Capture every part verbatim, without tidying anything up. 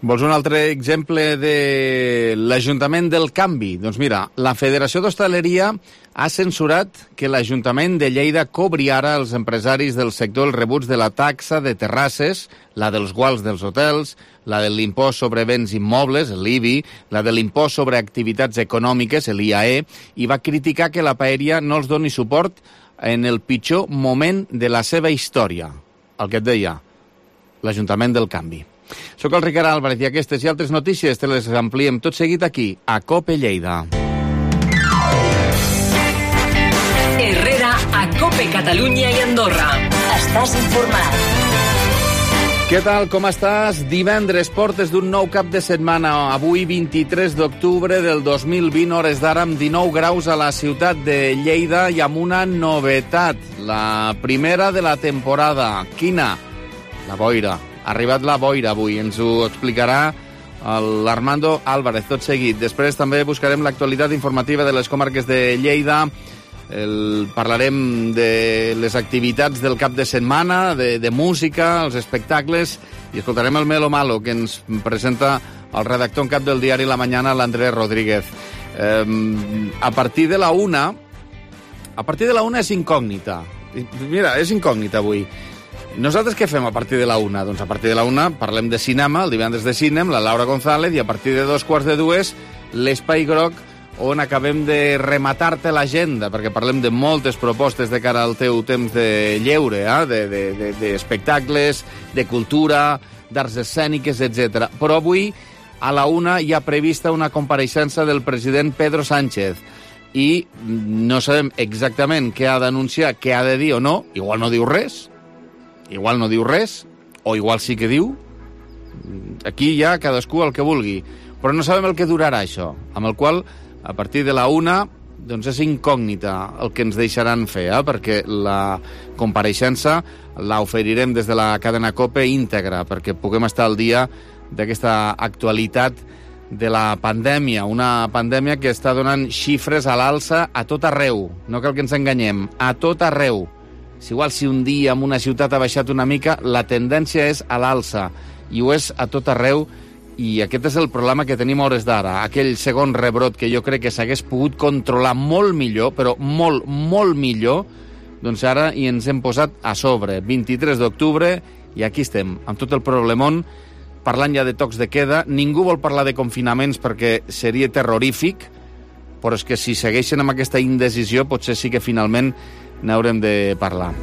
Vols un altre exemple de l'Ajuntament del Canvi? Doncs mira, la Federació d'Hostaleria ha censurat que l'Ajuntament de Lleida cobri ara als empresaris del sector els rebuts de la taxa de terrasses, la dels guals dels hotels, la de l'impost sobre béns immobles, l'I B I, la de l'impost sobre activitats econòmiques, l'I A E, i va criticar que la paeria no els doni suport en el pitjor moment de la seva història. El que et deia, l'Ajuntament del Canvi. Soc el Ricard Álvarez i aquestes i altres notícies te les ampliem tot seguit aquí, a COPE Lleida. Herrera a COPE Catalunya i Andorra. Estàs informat. Què tal, com estàs? Divendres, portes d'un nou cap de setmana. Avui, vint-i-tres d'octubre del dos mil vint, hores d'ara, amb dinou graus a la ciutat de Lleida i amb una novetat, la primera de la temporada. Quina? La boira. Ha arribat la boira avui, ens ho explicarà l'Armando Álvarez tot seguit. Després també buscarem l'actualitat informativa de les comarques de Lleida, el, parlarem de les activitats del cap de setmana, de, de música, els espectacles, i escoltarem el Melo Malo, que ens presenta el redactor en cap del diari La Mañana, l'Andrés Rodríguez. Eh, a partir de la una, a partir de la una és incògnita. Mira, és incògnita avui. Nosaltres què fem a partir de la una? Doncs a partir de la una parlem de cinema, el divendres de cinem, la Laura González, i a partir de dos quarts de dues, l'Espai Groc, on acabem de rematar-te l'agenda, perquè parlem de moltes propostes de cara al teu temps de lleure, eh? de, de, de, d'espectacles, de cultura, d'arts escèniques, etcètera. Però avui, a la una, hi ha prevista una compareixença del president Pedro Sánchez, i no sabem exactament què ha d'anunciar, què ha de dir o no, igual no diu res, igual no diu res, o igual sí que diu. Aquí ja cadascú el que vulgui. Però no sabem el que durarà això, amb el qual, a partir de la una, doncs és incògnita el que ens deixaran fer, eh? Perquè la compareixença la oferirem des de la cadena COPE íntegra, perquè puguem estar al dia d'aquesta actualitat de la pandèmia, una pandèmia que està donant xifres a l'alça a tot arreu. No cal que ens enganyem, a tot arreu. Si igual si un dia en una ciutat ha baixat una mica, la tendència és a l'alça, i ho és a tot arreu, i aquest és el problema que tenim a hores d'ara. Aquell segon rebrot que jo crec que s'hagués pogut controlar molt millor, però molt, molt millor, doncs ara hi ens hem posat a sobre. vint-i-tres d'octubre, i aquí estem, amb tot el problemón, parlant ja de tocs de queda. Ningú vol parlar de confinaments perquè seria terrorífic, però és que si segueixen amb aquesta indecisió, potser sí que finalment n'haurem de parlar.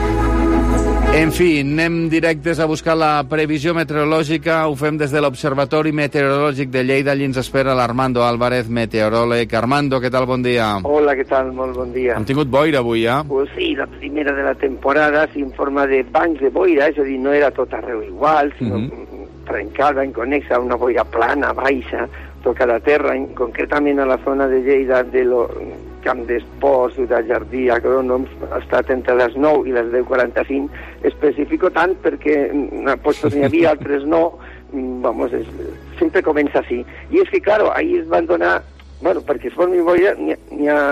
En fi, anem directes a buscar la previsió meteorològica. Ho fem des de l'Observatori Meteorològic de Lleida. Allí ens espera l'Armando Álvarez, meteoròleg. Armando, què tal? Bon dia. Hola, què tal? Molt bon dia. Hem tingut boira avui, ja? Pues sí, la primera de la temporada s'informa de bancs de boira, és a dir, no era tot arreu igual, sinó uh-huh. trencada, inconexa, una boira plana, baixa, toca la terra, concretament a la zona de Lleida, de lo Camp d'Esports, Ciutat Jardí, Agrònoms, ha estat entre les nou i les deu quaranta-cinc. Especifico tant perquè pues, n'hi havia, altres no. Vamos, es, sempre comença així. I és que, claro, ahí es van donar... Bueno, perquè es formi boira, n'hi ha...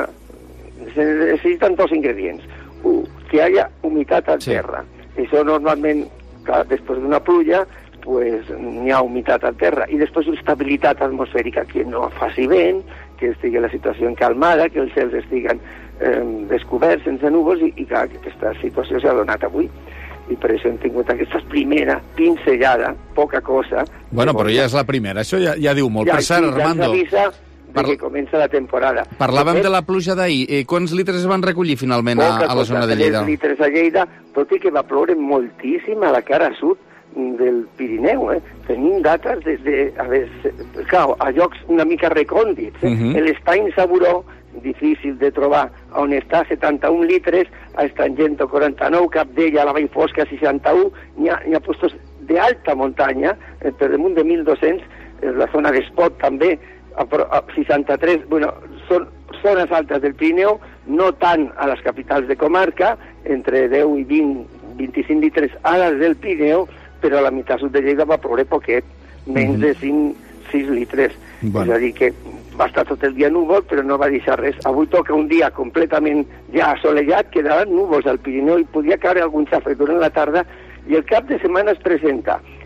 Se necessiten dos ingredients. Un, que haya humitat a terra. Sí. Això normalment, clar, després d'una pluja, pues n'hi ha humitat a terra. I després estabilitat atmosfèrica, que no faci vent, que estigui la situació calmada, que els cels estiguen eh, descoberts, sense núvols, i, i clar, aquesta situació s'ha donat avui. I per això hem tingut aquesta primera pinzellada, poca cosa. Bueno, però ja és la primera, això ja, ja diu molt. Ja, per cert, sí, Armando... Ja s'avisa de Parla... que comença la temporada. Parlàvem de la pluja d'ahir. Eh, quants litres es van recollir finalment a, a la zona de Lleida? Poca litres a Lleida, tot i que va ploure moltíssim a la cara sud del Pirineu, eh? Tenim dates des de, a, veure, clar, a llocs una mica recòndits. Eh? Uh-huh. L'Estany Saburó, difícil de trobar, on està setanta-un litres, a Estrangento quaranta-nou, Capdella, a la Vall Fosca seixanta-u, n'hi ha, n'hi ha postos d'alta muntanya, eh, per damunt de mil dos-cents, eh, la zona d'Espot també, a, a seixanta-tres, bueno, són zones altes del Pirineu, no tant a les capitals de comarca, entre deu i vint, vint-i-cinc litres a les del Pirineu, però a la meitat sud de Lleida va ploure poquet, menys de cinc sis litres. Bueno. És a dir, que va estar tot el dia núvol, però no va deixar res. Avui toca un dia completament ja assolellat, quedaran núvols al Pirineu i podia caure algun xafre durant la tarda, i el cap de setmana es presenta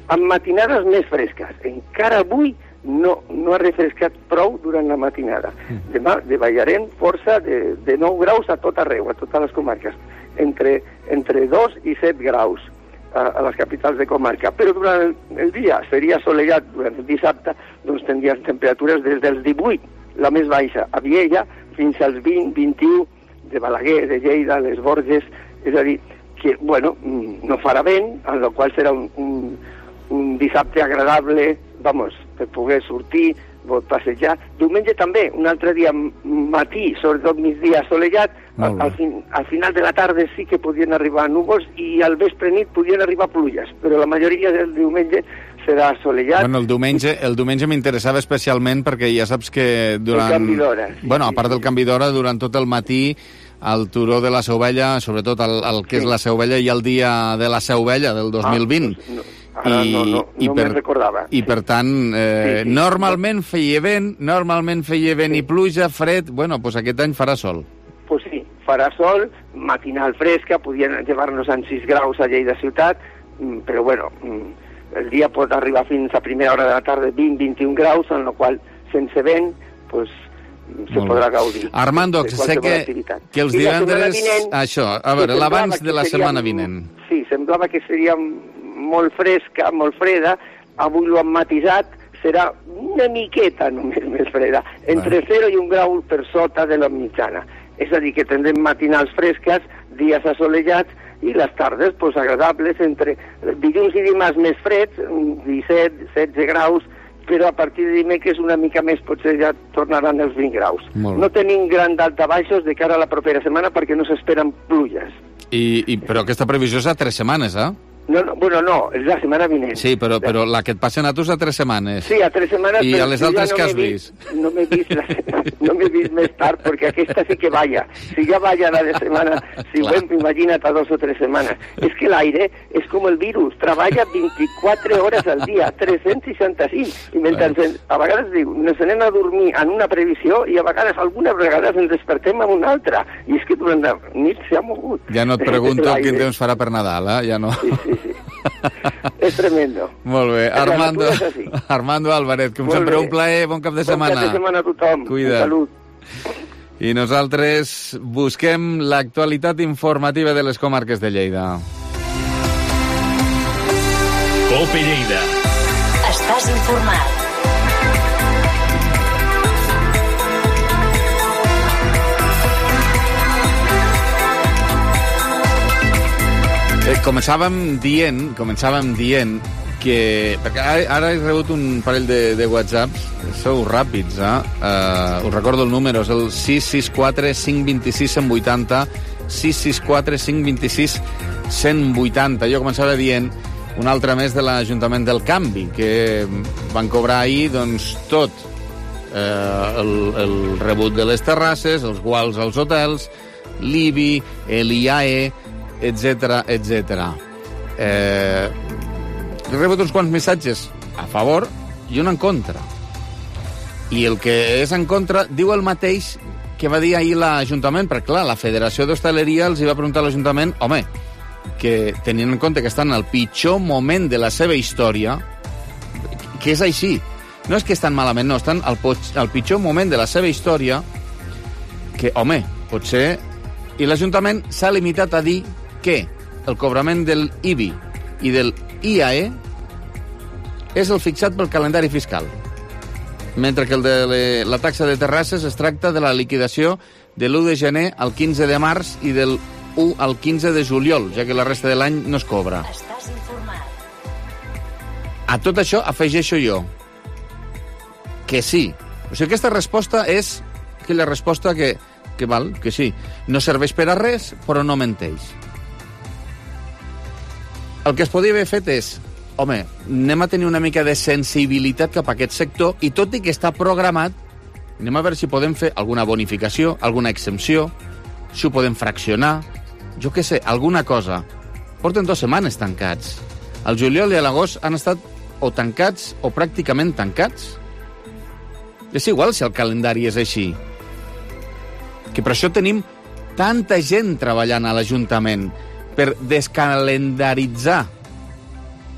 amb matinades més fresques. Encara avui no, no ha refrescat prou durant la matinada. Demà davallarem força de, de nou graus a tot arreu, a totes les comarques, entre, entre dos i set graus a, a les capitals de comarca. Però durant el, el dia seria assolellat, durant el dissabte, doncs tindrien temperatures des dels divuit, la més baixa, a Viella, fins als vint, vint-i-u, de Balaguer, de Lleida, les Borges, és a dir, que, bueno, no farà vent, en la qual serà un, un, un dissabte agradable, vamos, per poder sortir, passejar. Diumenge també, un altre dia matí, sobretot migdia assolellat, al, al, fin, al final de la tarda sí que podien arribar núvols i al vespre nit podien arribar pluges, però la majoria del diumenge serà assolellat. Bueno, el diumenge, el diumenge m'interessava especialment perquè ja saps que durant... El canvi d'hora. Sí, bueno, a part sí, del canvi d'hora, durant tot el matí, al turó de la Seu Vella, sobretot el, el que sí. és la Seu Vella, i el dia de la Seu Vella del dos mil vint. Ah, doncs no. Ara I, no, no, no i per, me'n recordava. I per tant, eh, sí, sí. normalment feia vent, normalment feia vent sí. i pluja, fred, bueno, doncs aquest any farà sol. Pues sí, farà sol, matinal fresca, podien llevar-nos en sis graus a Lleida ciutat, però bueno, el dia pot arribar fins a primera hora de la tarda vint a vint i un graus, en la qual sense vent, pues, se Molt podrà bé. gaudir. Armando, de sé que, que els divendres... Vinent, això, a veure, l'abans de la seria, setmana vinent. Sí, semblava que seria molt fresca, molt freda, avui l'ho han matisat, serà una miqueta només més freda, entre zero i un grau per sota de la mitjana. És a dir, que tindrem matinals fresques, dies assolellats, i les tardes pues, agradables, entre dilluns i dimarts més freds, disset, setze graus, però a partir de dimecres una mica més potser ja tornaran els vint graus. No tenim gran daltabaixos de cara a la propera setmana perquè no s'esperen pluges. I, i, però aquesta previsió és a tres setmanes, eh? No, no, bueno, no, és la setmana vinent. Sí, però, però la que et passen a tu és a tres setmanes. Sí, a tres setmanes. I a les altres no que has vist? No m'he vist, la, no m'he vist més tard, perquè aquesta sí que vaya. Si ja vaya la de setmana, si ho hem imagina't a dos o tres setmanes. És que l'aire és com el virus, treballa vint-i-quatre hores al dia, tres-cents seixanta-sis. I mentre ens, a vegades diu, ens anem a dormir en una previsió i a vegades, algunes vegades ens despertem en una altra. I és que durant la nit s'ha mogut. Ja no et pregunto quin temps farà per Nadal, eh? Ja no. Sí, sí, sí. És tremendo. Molt bé. Armando, Armando Álvarez, com sempre, un plaer, bon cap de setmana. Bon cap de setmana a tothom. Cuida't. Salut. I nosaltres busquem l'actualitat informativa de les comarques de Lleida. Cope Lleida. Estàs informat. Eh, començàvem dient, començàvem dient que... Perquè ara, ara he rebut un parell de, de whatsapps, sou ràpids, eh? Uh, us recordo el número, és el sis sis quatre cinc dos sis cent vuitanta, sis sis quatre cinc dos sis cent vuitanta. Jo començava dient un altre mes de l'Ajuntament del Canvi, que van cobrar ahir, doncs, tot. Eh, el, el rebut de les terrasses, els guals als hotels, l'I B I, l'I A E, etcètera, etcètera. Eh, he rebut uns quants missatges a favor i un en contra. I el que és en contra diu el mateix que va dir ahir l'Ajuntament, perquè, clar, la Federació d'Hostaleria els hi va preguntar a l'Ajuntament, home, que tenint en compte que estan al pitjor moment de la seva història, que és així. No és que estan malament, no, estan al, al pitjor moment de la seva història, que, home, potser... I l'Ajuntament s'ha limitat a dir que el cobrament del I B I i del I A E és el fixat pel calendari fiscal, mentre que el de la taxa de terrasses es tracta de la liquidació de l'u de gener al quinze de març i del u al quinze de juliol, ja que la resta de l'any no es cobra. Estàs informat. A tot això afegeixo jo que sí. O sigui, aquesta resposta és aquella resposta que, que val, que sí, no serveix per a res, però no menteix. El que es podria haver fet és, home, anem a tenir una mica de sensibilitat cap a aquest sector i tot i que està programat, anem a veure si podem fer alguna bonificació, alguna exempció, si ho podem fraccionar, jo què sé, alguna cosa. Porten dues setmanes tancats. El juliol i l'agost han estat o tancats o pràcticament tancats. És igual si el calendari és així. Que per això tenim tanta gent treballant a l'Ajuntament, per descalendaritzar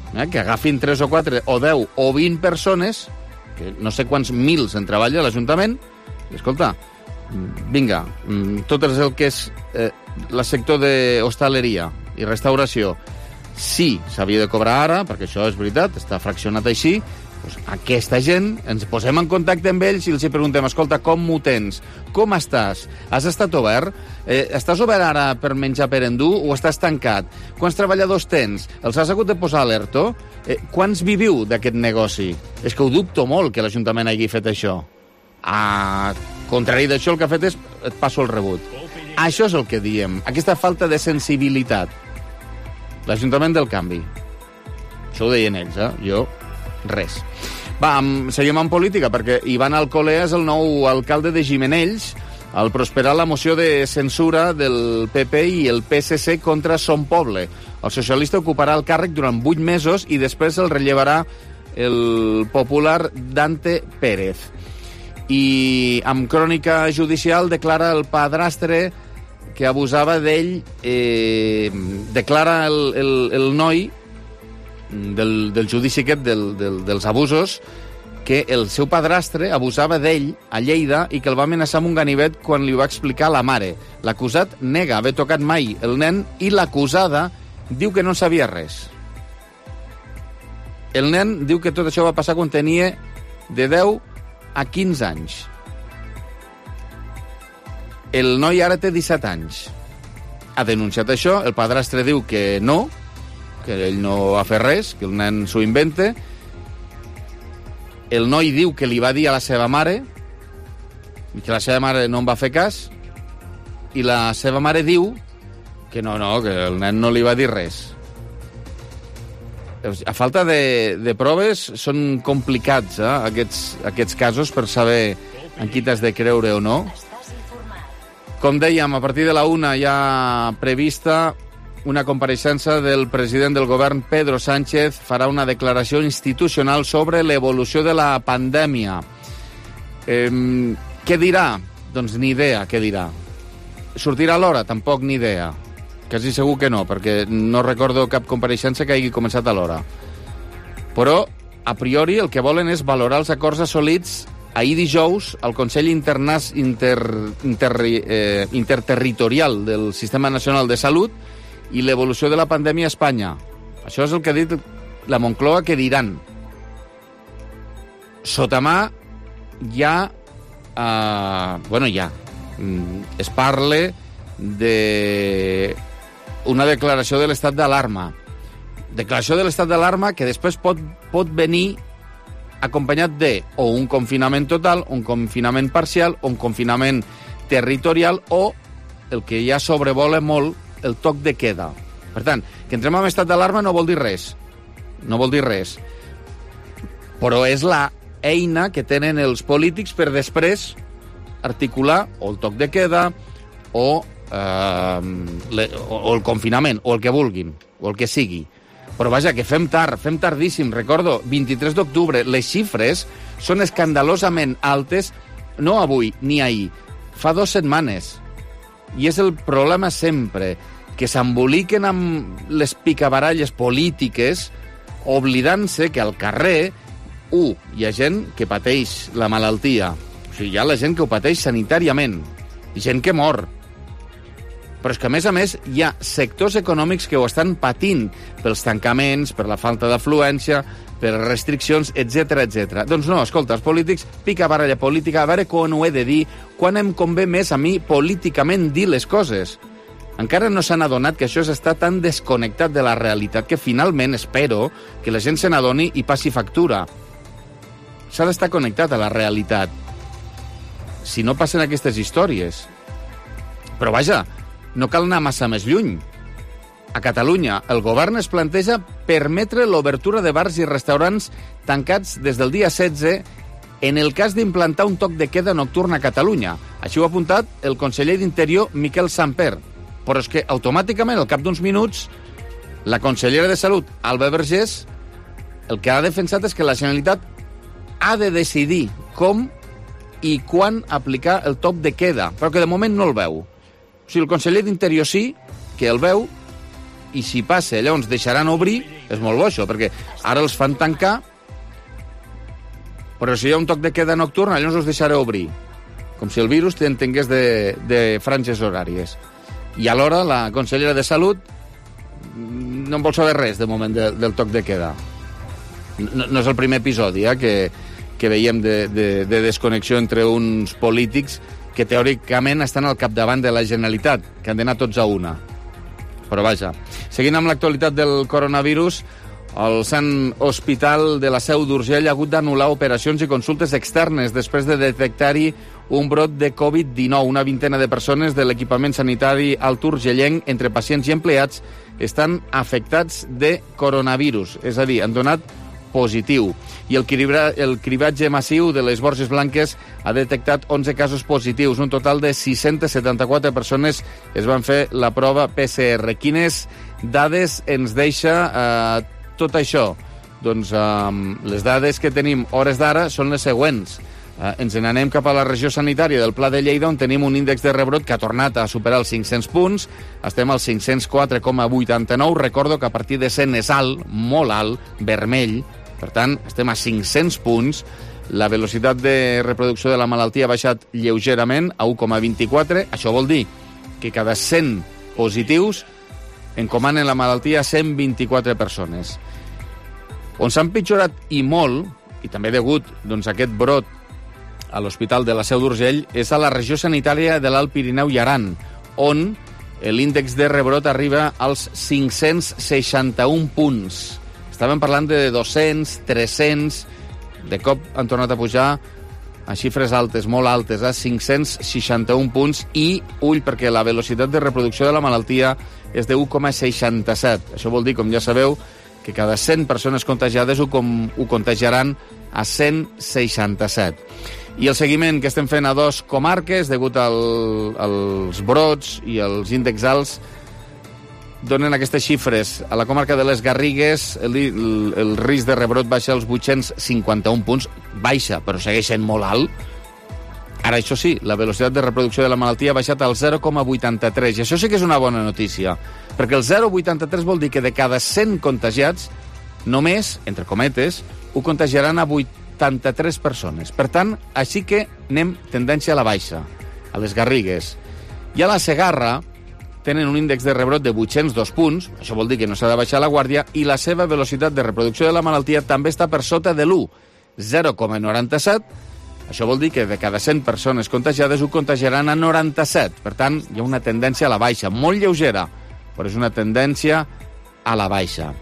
eh, que agafin tres o quatre o deu o vint persones, que no sé quants mils en treballa a l'Ajuntament, i escolta, vinga, tot el que és eh, el sector d'hostaleria i restauració, sí, s'havia de cobrar ara, perquè això és veritat, està fraccionat així, doncs aquesta gent, ens posem en contacte amb ells i els preguntem, escolta, com m'ho tens? Com estàs? Has estat obert? Eh, estàs obert ara per menjar per endur o estàs tancat? Quants treballadors tens? Els has hagut de posar alerta? Eh, quants viviu d'aquest negoci? És que ho dubto molt que l'Ajuntament hagi fet això. A contrari d'això, el que ha fet és et passo el rebut. Això és el que diem, aquesta falta de sensibilitat. L'Ajuntament del Canvi. Això ho deien ells, eh? Jo... res. Va, seguim en política, perquè Ivan Alcolea és el nou alcalde de Gimenells al prosperar la moció de censura del P P i el P S C contra Son Poble. El socialista ocuparà el càrrec durant vuit mesos i després el rellevarà el popular Dante Pérez. I amb crònica judicial declara el padrastre que abusava d'ell, eh, declara el, el, el noi Del, del judici aquest del, del, dels abusos, que el seu padrastre abusava d'ell a Lleida i que el va amenaçar amb un ganivet quan li va explicar a la mare. L'acusat nega haver tocat mai el nen i l'acusada diu que no en sabia res. El nen diu que tot això va passar quan tenia de deu a quinze anys. El noi ara té disset anys. Ha denunciat això, el padrastre diu que no, que ell no va fer res, que el nen s'ho inventa. El noi diu que li va dir a la seva mare i que la seva mare no en va fer cas, i la seva mare diu que no, no, que el nen no li va dir res. A falta de, de proves són complicats, eh, aquests, aquests casos, per saber en qui t'has de creure o no. Com dèiem, a partir de la una hi ha prevista una compareixença del president del govern, Pedro Sánchez, farà una declaració institucional sobre l'evolució de la pandèmia. Eh, què dirà? Doncs ni idea què dirà. Sortirà a l'hora? Tampoc ni idea. Quasi segur que no, perquè no recordo cap compareixença que hagi començat a l'hora. Però, a priori, el que volen és valorar els acords assolits ahir dijous al Consell Internas, inter, inter, eh, Interterritorial del Sistema Nacional de Salut i l'evolució de la pandèmia a Espanya. Això és el que ha dit la Moncloa que diran. Sota mà ja... Eh, bueno, ja. Es parla de una declaració de l'estat d'alarma. Declaració de l'estat d'alarma que després pot, pot venir acompanyat de o un confinament total, un confinament parcial, un confinament territorial o, el que ja sobrevola molt, el toc de queda. Per tant, que entrem en estat d'alarma no vol dir res. No vol dir res. Però és la eina que tenen els polítics per després articular o el toc de queda o, eh, le, o, o el confinament, o el que vulguin, o el que sigui. Però vaja, que fem tard, fem tardíssim. Recordo, vint-i-tres d'octubre, les xifres són escandalosament altes, no avui ni ahir, fa dues setmanes. I és el problema sempre, que s'emboliquen amb les picabaralles polítiques, oblidant-se que al carrer, u, hi ha gent que pateix la malaltia. O sigui, hi ha la gent que ho pateix sanitàriament, i gent que mor. Però és que, a més a més, hi ha sectors econòmics que ho estan patint pels tancaments, per la falta d'afluència, per restriccions, etcètera, etcètera. Doncs no, escolta, els polítics, pica baralla política, a veure quan ho he de dir, quan em convé més a mi políticament dir les coses. Encara no s'han adonat que això està tan desconnectat de la realitat que finalment espero que la gent se n'adoni i passi factura. S'ha d'estar connectat a la realitat. Si no passen aquestes històries. Però vaja, no cal anar massa més lluny. A Catalunya, el govern es planteja permetre l'obertura de bars i restaurants tancats des del dia setze en el cas d'implantar un toc de queda nocturn a Catalunya. Així ho ha apuntat el conseller d'Interior, Miquel Samper. Però és que automàticament, al cap d'uns minuts, la consellera de Salut, Alba Vergés, el que ha defensat és que la Generalitat ha de decidir com i quan aplicar el toc de queda, però que de moment no el veu. O sigui, el conseller d'Interior sí, que el veu, i si passa, llavors deixaran obrir, és molt bo això, perquè ara els fan tancar, però si hi ha un toc de queda nocturn, llavors els deixaré obrir. Com si el virus t'entengués de, de franges horàries. I alhora la consellera de Salut no en vol saber res, de moment, de, del toc de queda. No, no és el primer episodi eh, que, que veiem de, de, de desconnexió entre uns polítics que teòricament estan al capdavant de la Generalitat, que han d'anar tots a una. Però vaja. Seguint amb l'actualitat del coronavirus, el Sant Hospital de la Seu d'Urgell ha hagut d'anul·lar operacions i consultes externes després de detectar-hi un brot de covid dinou. Una vintena de persones de l'equipament sanitari alt urgellenc, entre pacients i empleats, estan afectats de coronavirus, és a dir, han donat positiu. I el, cribra, el cribatge massiu de les Borges Blanques ha detectat onze casos positius. Un total de sis-centes setanta-quatre persones es van fer la prova P C R. Quines dades ens deixa eh, tot això? Doncs eh, les dades que tenim hores d'ara són les següents. Eh, ens n'anem cap a la regió sanitària del Pla de Lleida, on tenim un índex de rebrot que ha tornat a superar els cinc-cents punts. Estem al cinc-cents quatre coma vuitanta-nou. Recordo que a partir de cent és alt, molt alt, vermell. Per tant, estem a cinc-cents punts. La velocitat de reproducció de la malaltia ha baixat lleugerament a u coma vint-i-quatre. Això vol dir que cada cent positius encomanen la malaltia a cent vint-i-quatre persones. On s'ha empitjorat i molt, i també degut doncs, a aquest brot a l'Hospital de la Seu d'Urgell, és a la regió sanitària de l'Alt Pirineu i Aran, on l'índex de rebrot arriba als cinc-cents seixanta-un punts. Estàvem parlant de dos-cents, tres-cents, de cop han tornat a pujar a xifres altes, molt altes, a cinc-cents seixanta-un punts, i ull, perquè la velocitat de reproducció de la malaltia és de u coma seixanta-set. Això vol dir, com ja sabeu, que cada cent persones contagiades ho, com, ho contagiaran a cent seixanta-set. I el seguiment que estem fent a dos comarques, degut al, als brots i als índexs alts, donen aquestes xifres. A la comarca de les Garrigues el, el, el risc de rebrot baixa als vuit-cents cinquanta-un punts, baixa, però segueix sent molt alt. Ara, això sí, la velocitat de reproducció de la malaltia ha baixat al zero coma vuitanta-tres, i això sí que és una bona notícia, perquè el zero coma vuitanta-tres vol dir que de cada cent contagiats, només, entre cometes, ho contagiaran a vuitanta-tres persones. Per tant, així que anem tendència a la baixa, a les Garrigues. I a la Segarra tenen un índex de rebrot de vuit-cents dos punts, això vol dir que no s'ha de baixar la guàrdia, i la seva velocitat de reproducció de la malaltia també està per sota de l'u, zero coma noranta-set. Això vol dir que de cada cent persones contagiades ho contagiaran a noranta-set. Per tant, hi ha una tendència a la baixa, molt lleugera, però és una tendència a la baixa.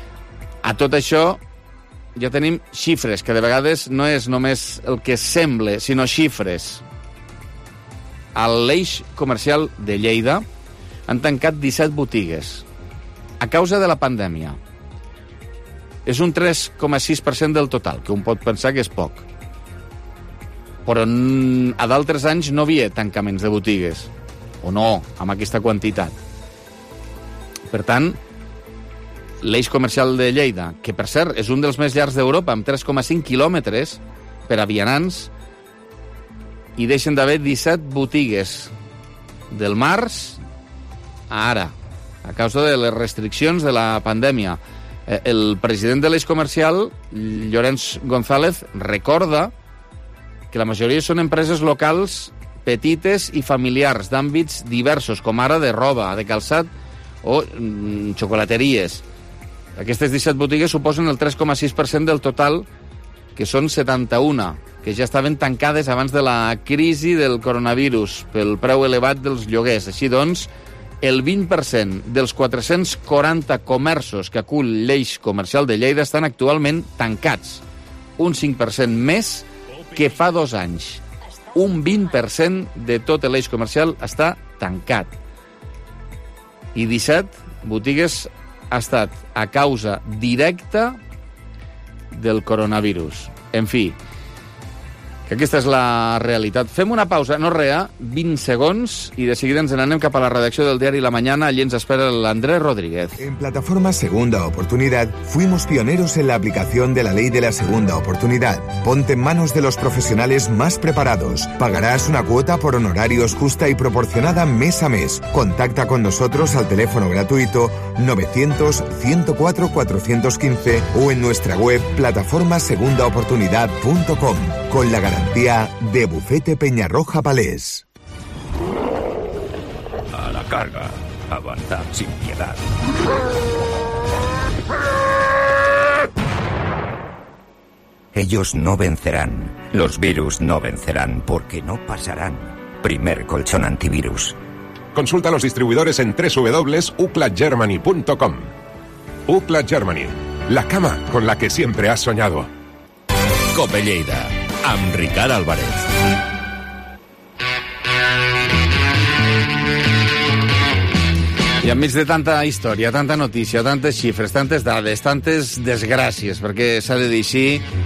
A tot això ja tenim xifres, que de vegades no és només el que sembla, sinó xifres. A l'eix comercial de Lleida han tancat disset botigues a causa de la pandèmia. És un tres coma sis per cent del total, que un pot pensar que és poc. Però a d'altres anys no havia tancaments de botigues, o no, amb aquesta quantitat. Per tant, l'eix comercial de Lleida, que per cert és un dels més llargs d'Europa, amb tres coma cinc quilòmetres per a vianants, i deixen d'haver disset botigues del març a ara, a causa de les restriccions de la pandèmia. El president de l'eix comercial, Llorenç González, recorda que la majoria són empreses locals petites i familiars d'àmbits diversos, com ara de roba, de calçat o mm, xocolateries. Aquestes disset botigues suposen el tres coma sis per cent del total, que són setanta-una, que ja estaven tancades abans de la crisi del coronavirus pel preu elevat dels lloguers. Així doncs, el vint per cent dels quatre-cents quaranta comerços que acull l'eix comercial de Lleida estan actualment tancats, un cinc per cent més que fa dos anys. Un vint per cent de tot l'eix comercial està tancat. I disset botigues ha estat a causa directa del coronavirus. En fi, que aquesta és la realitat. Fem una pausa, no rea, vint segons, i de seguida ens n'anem cap a la redacció del diari La Mañana. Allí ens espera el Andrés Rodríguez. En plataforma Segunda Oportunidad fuimos pioneros en la aplicación de la ley de la segunda oportunidad. Ponte en manos de los profesionales más preparados. Pagarás una cuota por honorarios justa y proporcionada mes a mes. Contacta con nosotros al teléfono gratuito novecientos, ciento cuatro, cuatrocientos quince o en nuestra web plataforma segunda oportunidad punto com con la garantía de Bufete Peñarroja Palés. A la carga, avanzar sin piedad. Ellos no vencerán, los virus no vencerán porque no pasarán. Primer colchón antivirus. Consulta a los distribuidores en doble u doble u doble u punto ucla germany punto com. Ucla Germany, la cama con la que siempre has soñado. Cope Lleida, amb Ricard Álvarez. I enmig de tanta història, tanta notícia, tantes xifres, tantes dades, tantes desgràcies, perquè s'ha de dir així,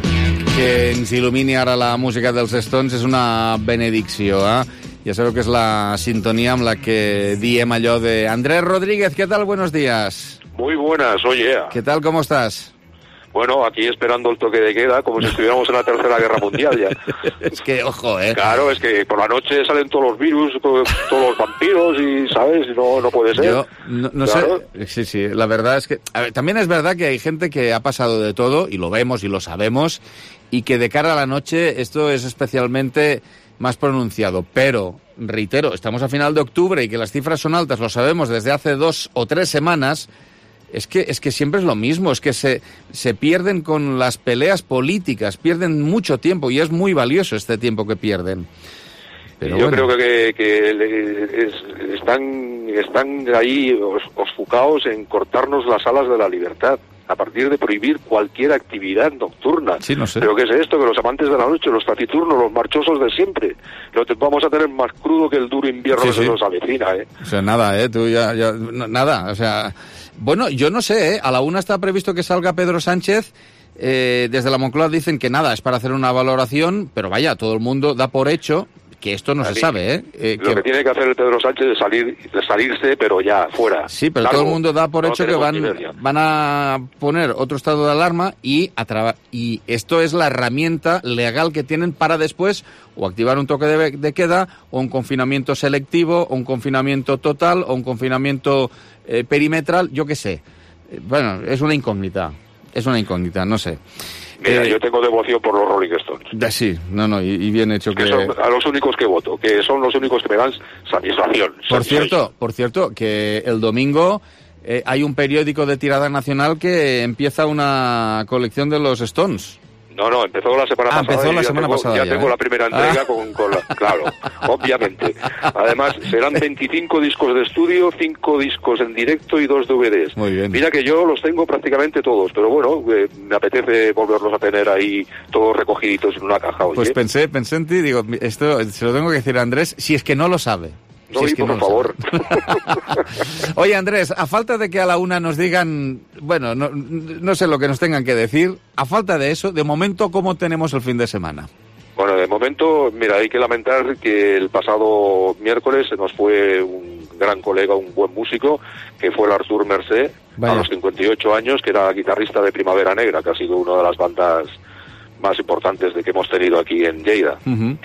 que ens il·lumini ara la música dels Stones és una benedicció, eh? Ja sabeu que és la sintonia amb la que diem allò de Andrés Rodríguez, ¿qué tal? Buenos días. Muy buenas, oye. ¿Qué tal? ¿Cómo estás? Bueno, aquí esperando el toque de queda, como si estuviéramos en la Tercera Guerra Mundial ya. Es que, ojo, ¿eh? Claro, es que por la noche salen todos los virus, todos los vampiros y, ¿sabes? No, no puede ser. Yo no, no claro. sé. Sí, sí, la verdad es que... A ver, también es verdad que hay gente que ha pasado de todo, y lo vemos y lo sabemos, y que de cara a la noche esto es especialmente más pronunciado. Pero, reitero, estamos a final de octubre y que las cifras son altas, lo sabemos desde hace dos o tres semanas... Es que, es que siempre es lo mismo, es que se, se pierden con las peleas políticas, pierden mucho tiempo y es muy valioso este tiempo que pierden. Pero Yo bueno. creo que, que es, están, están ahí oscucados en cortarnos las alas de la libertad, a partir de prohibir cualquier actividad nocturna. Sí, no sé. ¿Pero qué es esto? Que los amantes de la noche, los taciturnos, los marchosos de siempre, lo te, vamos a tener más crudo que el duro invierno sí, que sí. se nos avecina, ¿eh? O sea, nada, ¿eh? Tú ya, ya, no, nada, o sea... Bueno, yo no sé, ¿eh? A la una está previsto que salga Pedro Sánchez. Eh, desde la Moncloa dicen que nada, es para hacer una valoración, pero vaya, todo el mundo da por hecho que esto no A se mí, sabe, ¿eh? eh lo que... que tiene que hacer el Pedro Sánchez es salir, de salirse, pero ya, fuera. Sí, pero Largo. todo el mundo da por No hecho que tenemos van, nivel ya. van a poner otro estado de alarma y, a traba- y esto es la herramienta legal que tienen para después o activar un toque de, de queda o un confinamiento selectivo o un confinamiento total o un confinamiento eh, perimetral, yo qué sé. Eh, bueno, es una incógnita, es una incógnita, no sé. Mira, Eh, yo tengo devoción por los Rolling Stones. de- sí, no, no, y, y bien hecho Que que... son a los únicos que voto, que son los únicos que me dan satisfacción. Por satisfacción. cierto, por cierto, que el domingo eh, hay un periódico de tirada nacional que empieza una colección de los Stones. No, no, empezó la semana Ah, pasada. empezó y la ya semana tengo, pasada Ya ya, tengo ¿eh? la primera entrega Ah. con, con la... Claro, obviamente. Además, serán veinticinco discos de estudio, cinco discos en directo y dos D V Ds. Muy bien. Mira que yo los tengo prácticamente todos, pero bueno, eh, me apetece volverlos a tener ahí todos recogiditos en una caja. Oye. Pues pensé, pensé en ti, digo, esto se lo tengo que decir a Andrés, si es que no lo sabe. No, Si es y que por no lo favor. sabe. Oye, Andrés, a falta de que a la una nos digan, bueno, no, no sé lo que nos tengan que decir, a falta de eso, de momento, ¿cómo tenemos el fin de semana? Bueno, de momento, mira, hay que lamentar que el pasado miércoles se nos fue un gran colega, un buen músico, que fue el Artur Mercé, Vaya. a los cincuenta y ocho años, que era guitarrista de Primavera Negra, que ha sido una de las bandas más importantes de que hemos tenido aquí en Lleida. Uh-huh.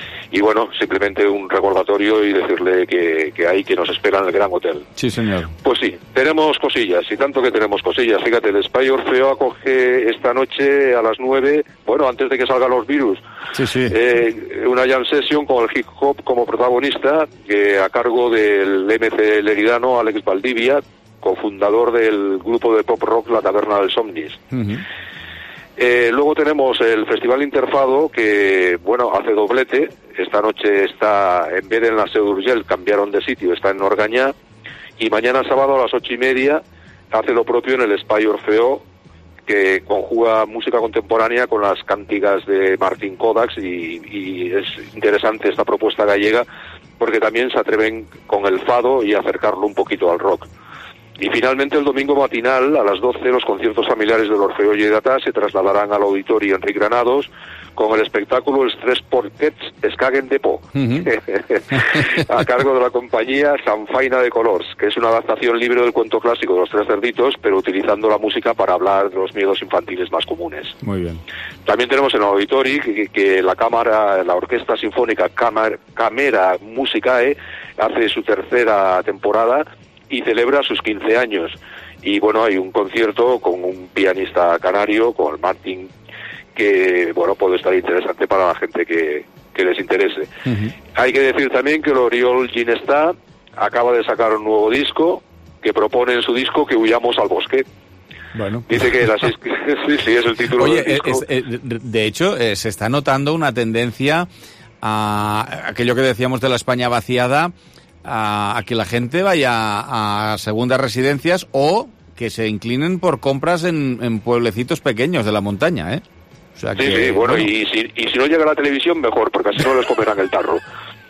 Y bueno, simplemente un recordatorio y decirle que, que hay que nos espera en el Gran Hotel. Sí, señor. Pues sí, tenemos cosillas, y tanto que tenemos cosillas. Fíjate, el Spy Orfeo acoge esta noche a las nueve, bueno, antes de que salgan los virus, Sí, sí. eh, una jam session con el hip hop como protagonista, eh, a cargo del M C leridano Alex Valdivia, cofundador del grupo de pop rock La Taberna del Somnis. Uh-huh. Eh, luego tenemos el Festival Interfado, que, bueno, hace doblete. Esta noche está, en vez de en la Seu d'Urgell, cambiaron de sitio, está en Orgañá. Y mañana sábado a las ocho y media hace lo propio en el Spy Orfeo, que conjuga música contemporánea con las cánticas de Martín Kodax, y, y es interesante esta propuesta gallega, porque también se atreven con el fado y acercarlo un poquito al rock. Y finalmente el domingo matinal, a las doce, los conciertos familiares del Orfeo Lleidatà se trasladarán al Auditorio Enric Granados con el espectáculo Els Tres Porquets es caguen de por, Uh-huh. a cargo de la compañía Sanfaina de Colors, que es una adaptación libre del cuento clásico de los Tres Cerditos, pero utilizando la música para hablar de los miedos infantiles más comunes. Muy bien. También tenemos en el Auditori que, que la cámara, la Orquesta Sinfónica Cámara, Camera Musicae hace su tercera temporada y celebra sus quince años. Y bueno, hay un concierto con un pianista canario, con el Martin, que bueno, puede estar interesante para la gente que, que les interese. Uh-huh. Hay que decir también que l'Oriol Ginestà acaba de sacar un nuevo disco que propone en su disco que huyamos al bosque. Bueno. Dice que las... sí, sí, es el título Oye, del disco. es, es, de hecho, eh, se está notando una tendencia a aquello que decíamos de la España vaciada, a, a que la gente vaya a segundas residencias o que se inclinen por compras en, en pueblecitos pequeños de la montaña, ¿eh? O sea Sí, que, sí, bueno, bueno. Y, si, y si no llega a la televisión, mejor, porque así no les comerán el tarro.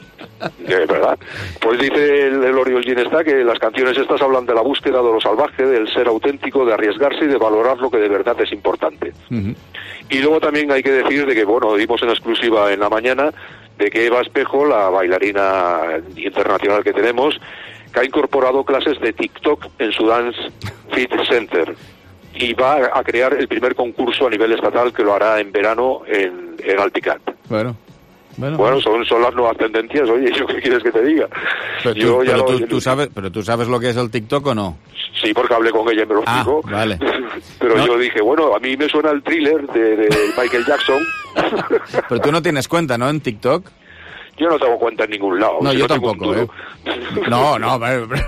De verdad. Pues dice el, el Oriol Ginestà que las canciones estas hablan de la búsqueda de lo salvaje, del ser auténtico, de arriesgarse y de valorar lo que de verdad es importante. Uh-huh. Y luego también hay que decir de que, bueno, dimos en exclusiva en la mañana de que Eva Espejo, la bailarina internacional que tenemos, que ha incorporado clases de TikTok en su Dance Fit Center y va a crear el primer concurso a nivel estatal que lo hará en verano en, en Alpicat. Bueno. Bueno, Bueno, son, son las nuevas tendencias, oye, ¿yo qué quieres que te diga? pero, tú, Yo ya pero lo- tú, tú sabes, pero tú sabes lo que es el TikTok o no. Sí, porque hablé con ella y me lo Ah, explicó. vale. Pero No. yo dije, bueno, a mí me suena el thriller de, de Michael Jackson. Pero tú no tienes cuenta, ¿no? En TikTok. Yo no tengo cuenta en ningún lado. No, Si yo tengo un tampoco, ¿eh? duro. No, no, pero- pero-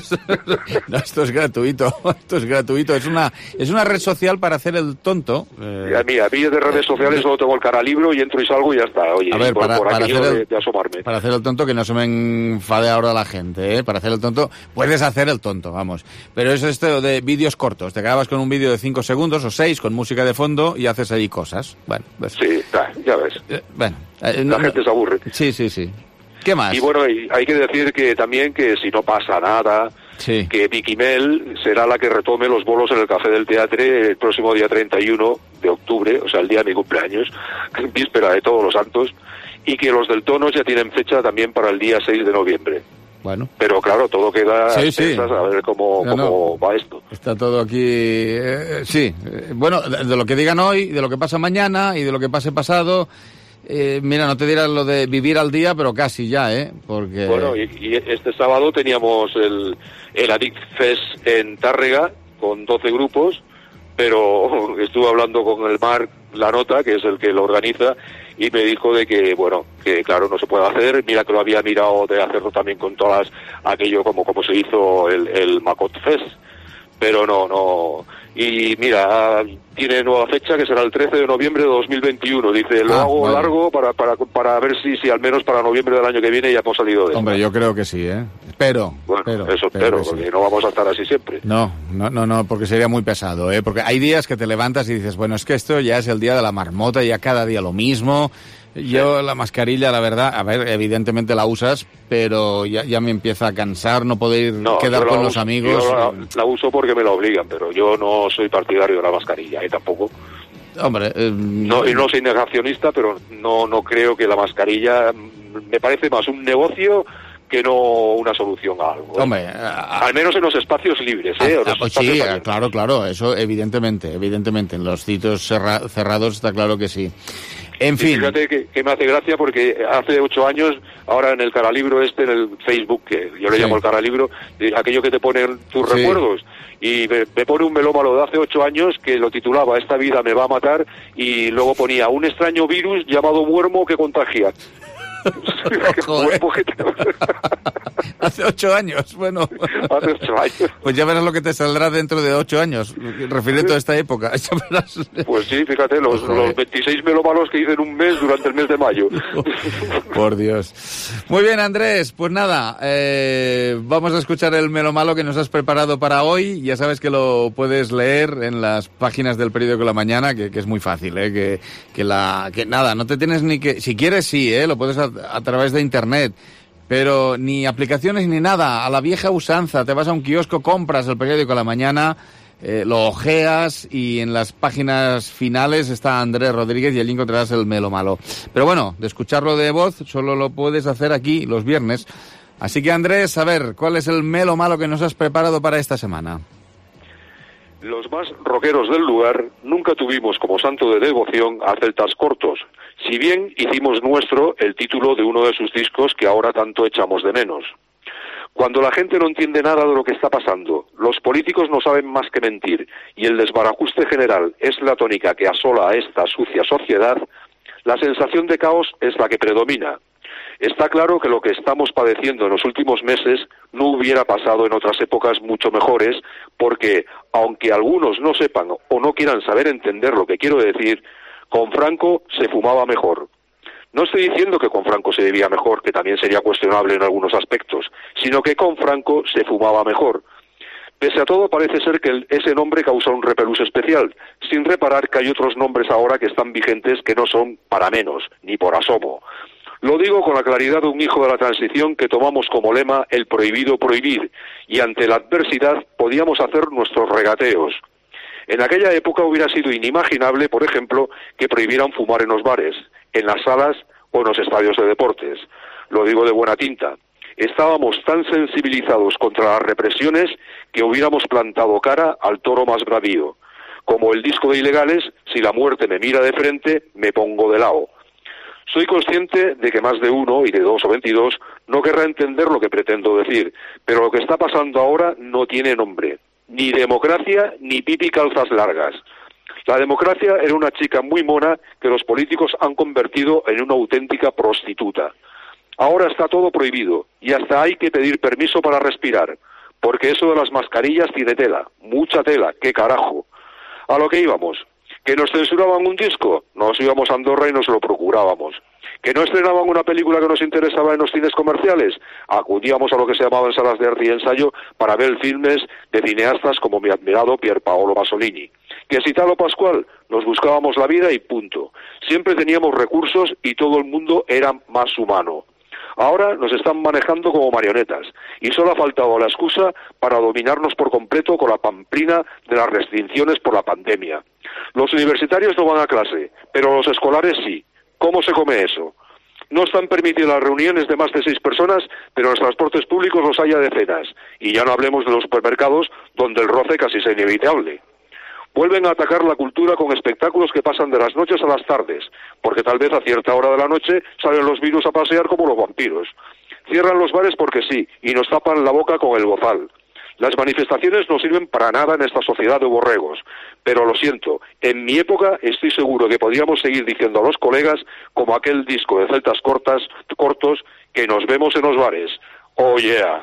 no, esto es gratuito, esto es gratuito. Es una, es una red social para hacer el tonto. eh, Y a mí, a mí de redes sociales solo tengo el cara libro y entro y salgo y ya está. Oye, A ver, por, para, por para aquello hacer de, el, de asomarme. para hacer el tonto, que no se me enfade ahora la gente, ¿eh? Para hacer el tonto, puedes hacer el tonto, vamos. Pero es esto de vídeos cortos. Te grabas con un vídeo de cinco segundos o seis con música de fondo y haces ahí cosas. Bueno, pues, Sí, ya, ya ves. eh, bueno. eh, La no- gente se aburre. Sí, sí, sí. ¿Qué más? Y bueno, y hay que decir que también que si no pasa nada, Sí. que Vicky Mel será la que retome los bolos en el Café del Teatro el próximo día treinta y uno de octubre, o sea, el día de mi cumpleaños, víspera de Todos los Santos, y que los del Tonos ya tienen fecha también para el día seis de noviembre. Bueno. Pero claro, todo queda Sí, a sí. expensas a ver cómo, No, no. cómo va esto. Está todo aquí... eh, sí. Eh, bueno, de, de lo que digan hoy, de lo que pasa mañana y de lo que pase pasado... Eh, mira, no te dirás lo de vivir al día, pero casi ya, ¿eh? Porque... Bueno, y, y este sábado teníamos el, el Addict Fest en Tárrega con doce grupos, pero estuve hablando con el Marc Lanota, que es el que lo organiza, y me dijo de que, bueno, que claro, no se puede hacer. Mira que lo había mirado de hacerlo también con todas aquello como, como se hizo el, el Macot Fest, pero no, no... Y mira, tiene nueva fecha que será el trece de noviembre de dos mil veintiuno. Dice, lo Ah, hago vale. largo para, para, para ver si, si al menos para noviembre del año que viene ya hemos salido de Hombre, esta. yo creo que sí, ¿eh? Espero, Bueno, espero, eso espero espero, que sí. porque no vamos a estar así siempre. No, no, no, no, porque sería muy pesado, ¿eh? Porque hay días que te levantas y dices, bueno, es que esto ya es el día de la marmota, ya cada día lo mismo. Yo la mascarilla, la verdad, a ver, evidentemente la usas, pero ya, ya me empieza a cansar no poder No, quedar yo la con los uso- amigos. Yo la, la uso porque me la obligan, pero yo no soy partidario de la mascarilla, ¿eh? Tampoco. Hombre, eh, No, y no soy negacionista, pero no, no creo que la mascarilla mm, me parece más un negocio que no una solución a algo. ¿eh? hombre, a- Al menos en los espacios libres, ¿eh? Ah, En los ah, pues espacios sí, abiertos. claro, claro, eso evidentemente, evidentemente. En los sitios cerra- cerrados está claro que sí. En Y fin, fíjate que, que me hace gracia porque hace ocho años, ahora en el Caralibro este, en el Facebook, que yo le Sí. llamo el Caralibro, eh, aquello que te ponen tus Sí. recuerdos, y me, me pone un melómano de hace ocho años que lo titulaba Esta vida me va a matar, y luego ponía un extraño virus llamado muermo que contagia. Joder. Muermo que te- hace ocho años, bueno. hace ocho años. Pues ya verás lo que te saldrá dentro de ocho años, refiriendo a esta época. Ya verás. Pues sí, fíjate, los, Joder. los veintiséis melómanos que hice en un mes durante el mes de mayo. Por Dios. Muy bien, Andrés, pues nada, eh, vamos a escuchar el melo malo que nos has preparado para hoy. Ya sabes que lo puedes leer en las páginas del periódico La Mañana, que, que es muy fácil, ¿eh? que, que, la, que nada, no te tienes ni que... Si quieres, sí, ¿eh? Lo puedes a, a través de Internet. Pero ni aplicaciones ni nada, a la vieja usanza, te vas a un kiosco, compras el periódico La Mañana, eh, lo ojeas y en las páginas finales está Andrés Rodríguez y allí encontrarás el Melo Malo. Pero bueno, de escucharlo de voz solo lo puedes hacer aquí los viernes. Así que Andrés, a ver, ¿cuál es el Melo Malo que nos has preparado para esta semana? Los más rockeros del lugar nunca tuvimos como santo de devoción a Celtas Cortos, si bien hicimos nuestro el título de uno de sus discos que ahora tanto echamos de menos. Cuando la gente no entiende nada de lo que está pasando, los políticos no saben más que mentir y el desbarajuste general es la tónica que asola a esta sucia sociedad, la sensación de caos es la que predomina. Está claro que lo que estamos padeciendo en los últimos meses no hubiera pasado en otras épocas mucho mejores, porque, aunque algunos no sepan o no quieran saber entender lo que quiero decir, con Franco se fumaba mejor. No estoy diciendo que con Franco se vivía mejor, que también sería cuestionable en algunos aspectos, sino que con Franco se fumaba mejor. Pese a todo, parece ser que el, ese nombre causa un repelús especial, sin reparar que hay otros nombres ahora que están vigentes que no son para menos, ni por asomo. Lo digo con la claridad de un hijo de la transición que tomamos como lema el prohibido prohibir, y ante la adversidad podíamos hacer nuestros regateos. En aquella época hubiera sido inimaginable, por ejemplo, que prohibieran fumar en los bares, en las salas o en los estadios de deportes. Lo digo de buena tinta. Estábamos tan sensibilizados contra las represiones que hubiéramos plantado cara al toro más bravío. Como el disco de Ilegales, si la muerte me mira de frente, me pongo de lado. Soy consciente de que más de uno, y de dos o veintidós, no querrá entender lo que pretendo decir, pero lo que está pasando ahora no tiene nombre. Ni democracia, ni pipi calzas largas. La democracia era una chica muy mona que los políticos han convertido en una auténtica prostituta. Ahora está todo prohibido, y hasta hay que pedir permiso para respirar, porque eso de las mascarillas tiene tela, mucha tela, qué carajo. A lo que íbamos. ¿Que nos censuraban un disco? Nos íbamos a Andorra y nos lo procurábamos. ¿Que no estrenaban una película que nos interesaba en los cines comerciales? Acudíamos a lo que se llamaban salas de arte y ensayo para ver filmes de cineastas como mi admirado Pier Paolo Pasolini. ¿Que si Italo Pascual? Nos buscábamos la vida y punto. Siempre teníamos recursos y todo el mundo era más humano. Ahora nos están manejando como marionetas y solo ha faltado la excusa para dominarnos por completo con la pamplina de las restricciones por la pandemia. Los universitarios no van a clase, pero los escolares sí. ¿Cómo se come eso? No están permitidas las reuniones de más de seis personas, pero en los transportes públicos los hay a decenas. Y ya no hablemos de los supermercados, donde el roce casi es inevitable. Vuelven a atacar la cultura con espectáculos que pasan de las noches a las tardes, porque tal vez a cierta hora de la noche salen los virus a pasear como los vampiros. Cierran los bares porque sí, y nos tapan la boca con el bozal. Las manifestaciones no sirven para nada en esta sociedad de borregos, pero lo siento, en mi época estoy seguro que podríamos seguir diciendo a los colegas, como aquel disco de Celtas cortas, cortos, que nos vemos en los bares. Oh yeah.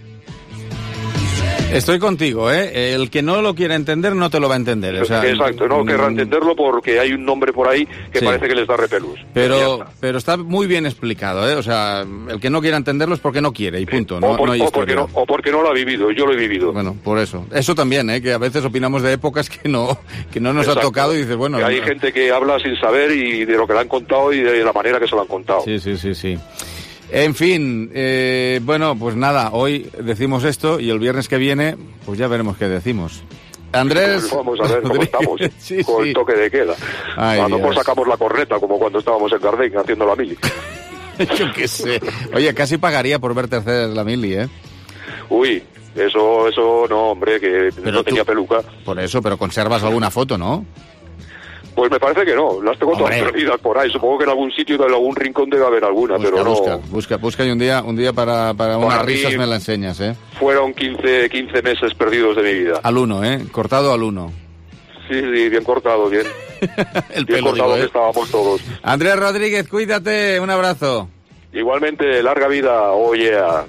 Estoy contigo, ¿eh? El que no lo quiera entender no te lo va a entender. O sea, exacto, no querrá entenderlo porque hay un nombre por ahí que sí, parece que les da repelús. Pero, está. pero está muy bien explicado, ¿eh? O sea, el que no quiera entenderlo es porque no quiere y punto. No, o, por, no hay o, historia. Porque no, o porque no lo ha vivido, yo lo he vivido. Bueno, por eso. Eso también, ¿eh? Que a veces opinamos de épocas que no, que no nos exacto. ha tocado y dices, bueno... Que hay no, gente que habla sin saber y de lo que le han contado y de la manera que se lo han contado. Sí, sí, sí, sí. En fin, eh, bueno, pues nada, hoy decimos esto y el viernes que viene, pues ya veremos qué decimos. Andrés... Pues vamos a ver cómo estamos, sí, con sí. el toque de queda. Ay, a lo mejor sacamos la corneta, como cuando estábamos en Gardén haciendo la mili. Yo qué sé. Oye, casi pagaría por verte hacer la mili, ¿eh? Uy, eso, eso no, hombre, que pero no tú, tenía peluca. Por eso, pero conservas alguna foto, ¿no? Pues me parece que no, las tengo todas perdidas por ahí. Supongo que en algún sitio, en algún rincón debe haber alguna, busca, pero no... Busca, busca, busca y un día, un día para, para, para unas risas me la enseñas, ¿eh? Fueron quince, quince meses perdidos de mi vida. Al uno, ¿eh? Cortado al uno. Sí, sí, bien cortado, bien. El bien pelo, cortado digo, que ¿eh? estábamos todos. Andrés Rodríguez, cuídate, un abrazo. Igualmente, larga vida, oh yeah.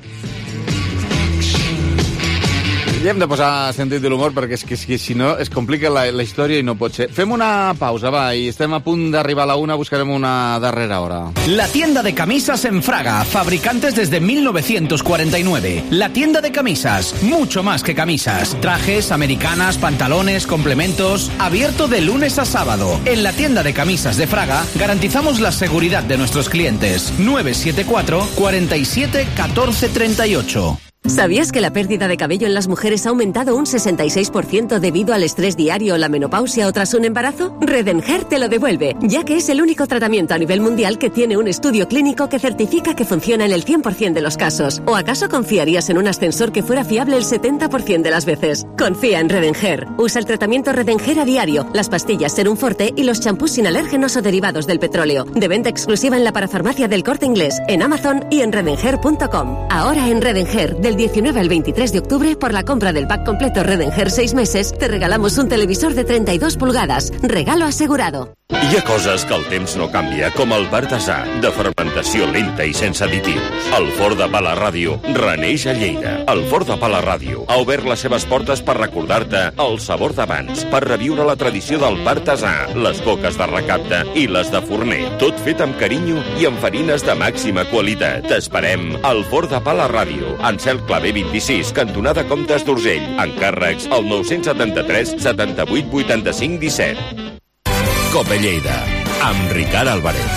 Ja hem de posar sentit de l'humor perquè és que, és que si no es complica la, la història i no pot ser. Fem una pausa, va, i estem a punt d'arribar a la una, buscarem una darrera hora. La tienda de camisas en Fraga, fabricantes desde mil novecientos cuarenta y nueve. La tienda de camisas, mucho más que camisas. Trajes, americanas, pantalones, complementos, abierto de lunes a sábado. En la tienda de camisas de Fraga garantizamos la seguridad de nuestros clientes. nueve siete cuatro, cuarenta y siete, catorce treinta y ocho. ¿Sabías que la pérdida de cabello en las mujeres ha aumentado un sesenta y seis por ciento debido al estrés diario, la menopausia o tras un embarazo? Redenher te lo devuelve, ya que es el único tratamiento a nivel mundial que tiene un estudio clínico que certifica que funciona en el cien por ciento de los casos. ¿O acaso confiarías en un ascensor que fuera fiable el setenta por ciento de las veces? Confía en Redenher. Usa el tratamiento Redenher a diario, las pastillas Serum Forte y los champús sin alérgenos o derivados del petróleo. De venta exclusiva en la parafarmacia del Corte Inglés, en Amazon y en redenher punto com. Ahora en Redenher, del diecinueve al veintitrés de octubre, por la compra del pack completo Redenher seis meses, te regalamos un televisor de treinta y dos pulgadas. Regalo asegurado. Hi ha coses que el temps no canvia, com el Bartasà, de fermentació lenta i sense additius. El Forn de Pa La Ràdio reneix a Lleida. El Forn de Pa La Ràdio ha obert les seves portes per recordar-te el sabor d'abans, per reviure la tradició del Bartasà, les coques de recapte i les de forner. Tot fet amb carinyo i amb farines de màxima qualitat. T'esperem al Forn de Pa La Ràdio, en Cel Clavé vint-i-sis, cantonada Comtes d'Urgell. Encàrrecs al nou setanta-tres setanta-vuit vuitanta-cinc disset. Cope Lleida, amb Ricard Álvarez.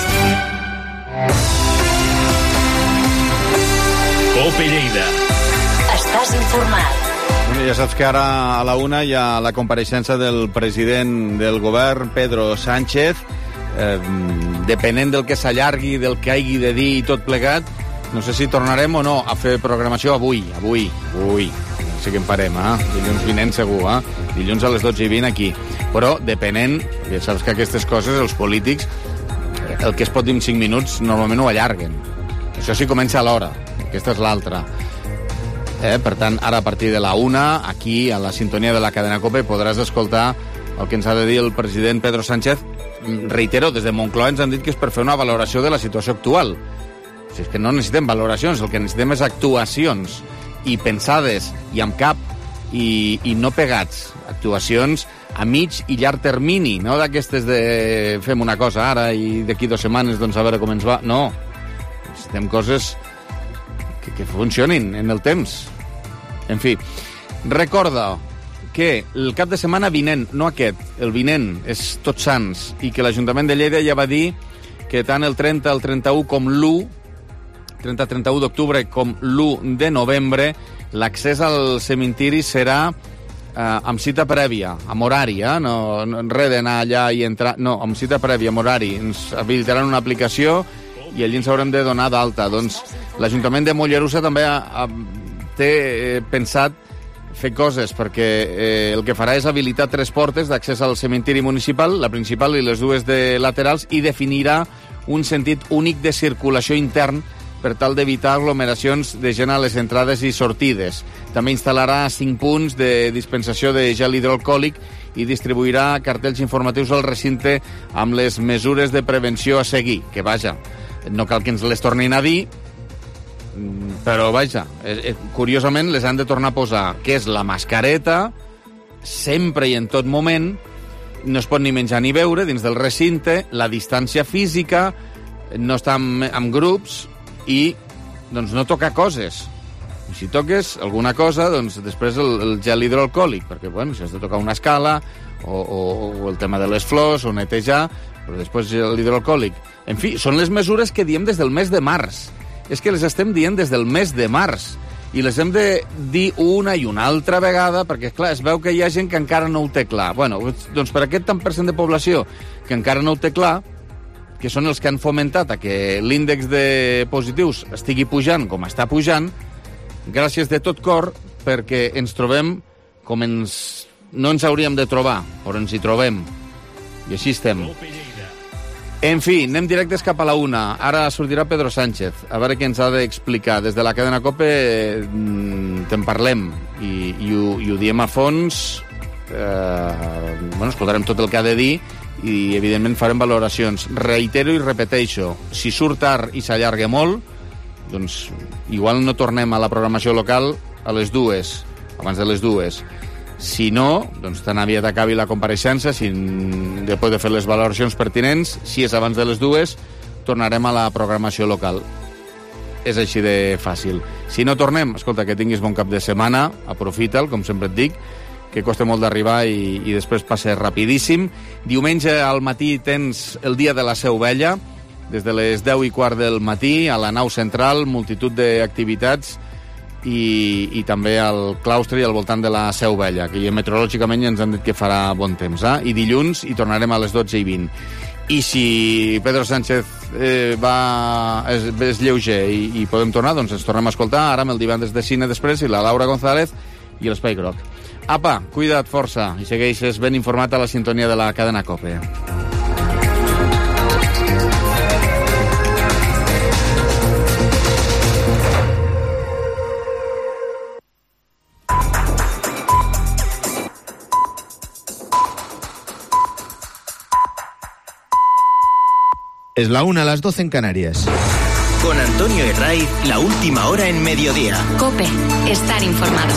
Cope Lleida. Estàs informat. Ja saps que ara a la una hi ha la compareixença del president del govern, Pedro Sánchez. Eh, depenent del que s'allargui, del que hagi de dir i tot plegat, no sé si tornarem o no a fer programació avui, avui, avui. Sí que en farem, eh? Dilluns vinent segur, eh? Dilluns a les dotze i vint aquí. Però, depenent, ja saps que aquestes coses, els polítics, el que es pot dir en cinc minuts, normalment ho allarguen. Això sí comença a l'hora, aquesta és l'altra. Eh? Per tant, ara a partir de la una, aquí, a la sintonia de la cadena COPE, podràs escoltar el que ens ha de dir el president Pedro Sánchez. Reitero, des de Moncloa ens han dit que és per fer una valoració de la situació actual. Si és que no necessitem valoracions, el que necessitem és actuacions, i pensades, i amb cap, i, i no pegats. Actuacions a mig i llarg termini, no d'aquestes de fem una cosa ara i d'aquí dues setmanes doncs a veure com ens va. No, necessitem coses que, que funcionin en el temps. En fi, recorda que el cap de setmana vinent, no aquest, el vinent és Tots Sants, i que l'Ajuntament de Lleida ja va dir que tant el trenta, el trenta-u com l'u, trenta trenta-u d'octubre com l'u de novembre, l'accés al cementiri serà eh, amb cita prèvia, amb horari, eh? no, no res d'anar allà i entrar, no, amb cita prèvia, amb horari. Ens habilitaran una aplicació i allí ens haurem de donar d'alta. Doncs l'Ajuntament de Mollerussa també ha, ha, té eh, pensat fer coses, perquè eh, el que farà és habilitar tres portes d'accés al cementiri municipal, la principal i les dues de laterals, i definirà un sentit únic de circulació intern per tal d'evitar aglomeracions de gent a les entrades i sortides. També instal·larà cinc punts de dispensació de gel hidroalcohòlic i distribuirà cartells informatius al recinte amb les mesures de prevenció a seguir. Que, vaja, no cal que ens les tornin a dir, però, vaja, eh, curiosament les han de tornar a posar, que és la mascareta, sempre i en tot moment, no es pot ni menjar ni beure dins del recinte, la distància física, no estar amb, amb grups, i doncs no tocar coses. I si toques alguna cosa, doncs després el, el gel hidroalcohòlic, perquè bueno, si has de tocar una escala o, o, o el tema de les flors o netejar, però després gel hidroalcohòlic. En fi, són les mesures que diem des del mes de març. És que les estem dient des del mes de març i les hem de dir una i una altra vegada, perquè clar, es veu que hi ha gent que encara no ho té clar. Bueno, doncs per aquest tant per cent de població que encara no ho té clar, que són els que han fomentat a que l'índex de positius estigui pujant com està pujant, gràcies de tot cor, perquè ens trobem com ens... no ens hauríem de trobar, però ens hi trobem. I així estem. En fi, anem directes cap a la una. Ara sortirà Pedro Sánchez, a veure què ens ha d'explicar. Des de la cadena COPE te'n parlem i, i, ho, i ho diem a fons. Eh, bueno, escoltarem tot el que ha de dir i, evidentment, farem valoracions. Reitero i repeteixo, si surt tard i s'allarga molt, doncs igual no tornem a la programació local a les dues, abans de les dues. Si no, doncs tan aviat acabi la compareixença, si després de fer les valoracions pertinents, si és abans de les dues, tornarem a la programació local. És així de fàcil. Si no tornem, escolta, que tinguis bon cap de setmana, aprofita'l, com sempre et dic, que costa molt d'arribar i, i després passa rapidíssim. Diumenge al matí tens el dia de la Seu Vella, des de les deu i quart del matí, a la nau central, multitud d'activitats i, i també al claustre i al voltant de la Seu Vella, que meteorològicament ja ens han dit que farà bon temps. Eh? I dilluns hi tornarem a les dotze i vint. I si Pedro Sánchez eh, va, és, és lleuger i, i podem tornar, doncs ens tornem a escoltar ara amb el divendres de cine després i la Laura González i l'Espai Groc. Apa, cuida't força i segueixes ben informat a la sintonia de la cadena COPE. Es la una a las doce en Canarias. Con Antonio Herraiz, la última hora en mediodía. COPE, estar informado.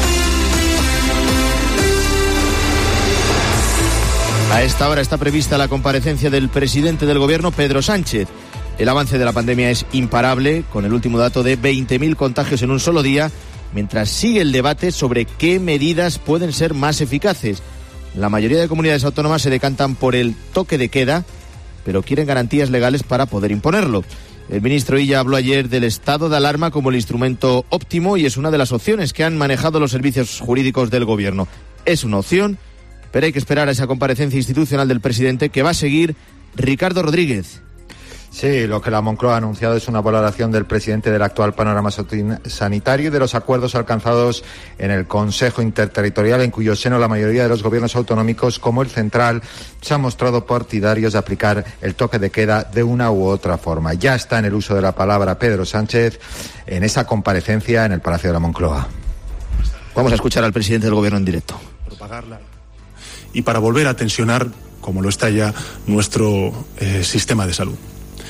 A esta hora está prevista la comparecencia del presidente del gobierno, Pedro Sánchez. El avance de la pandemia es imparable, con el último dato de veinte mil contagios en un solo día, mientras sigue el debate sobre qué medidas pueden ser más eficaces. La mayoría de comunidades autónomas se decantan por el toque de queda, pero quieren garantías legales para poder imponerlo. El ministro Illa habló ayer del estado de alarma como el instrumento óptimo y es una de las opciones que han manejado los servicios jurídicos del gobierno. Es una opción, pero hay que esperar a esa comparecencia institucional del presidente que va a seguir Ricardo Rodríguez. Sí, lo que la Moncloa ha anunciado es una valoración del presidente del actual panorama sanitario y de los acuerdos alcanzados en el Consejo Interterritorial, en cuyo seno la mayoría de los gobiernos autonómicos, como el central, se han mostrado partidarios de aplicar el toque de queda de una u otra forma. Ya está en el uso de la palabra Pedro Sánchez en esa comparecencia en el Palacio de la Moncloa. Vamos a escuchar al presidente del gobierno en directo. Propagarla y para volver a tensionar, como lo está ya, nuestro eh, sistema de salud.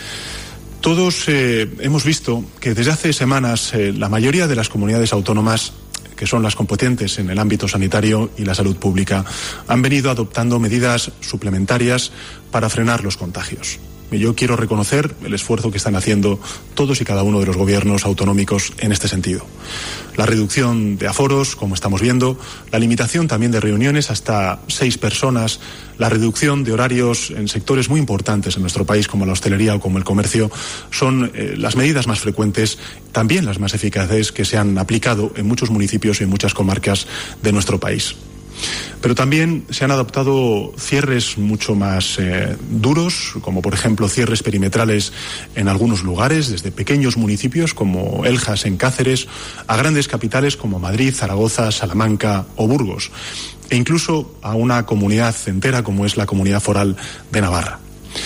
Todos eh, hemos visto que desde hace semanas eh, la mayoría de las comunidades autónomas, que son las competentes en el ámbito sanitario y la salud pública, han venido adoptando medidas suplementarias para frenar los contagios. Y yo quiero reconocer el esfuerzo que están haciendo todos y cada uno de los gobiernos autonómicos en este sentido. La reducción de aforos, como estamos viendo, la limitación también de reuniones hasta seis personas, la reducción de horarios en sectores muy importantes en nuestro país, como la hostelería o como el comercio, son eh, las medidas más frecuentes, también las más eficaces que se han aplicado en muchos municipios y en muchas comarcas de nuestro país. Pero también se han adoptado cierres mucho más eh, duros, como por ejemplo cierres perimetrales en algunos lugares, desde pequeños municipios como Eljas en Cáceres, a grandes capitales como Madrid, Zaragoza, Salamanca o Burgos, e incluso a una comunidad entera como es la Comunidad Foral de Navarra.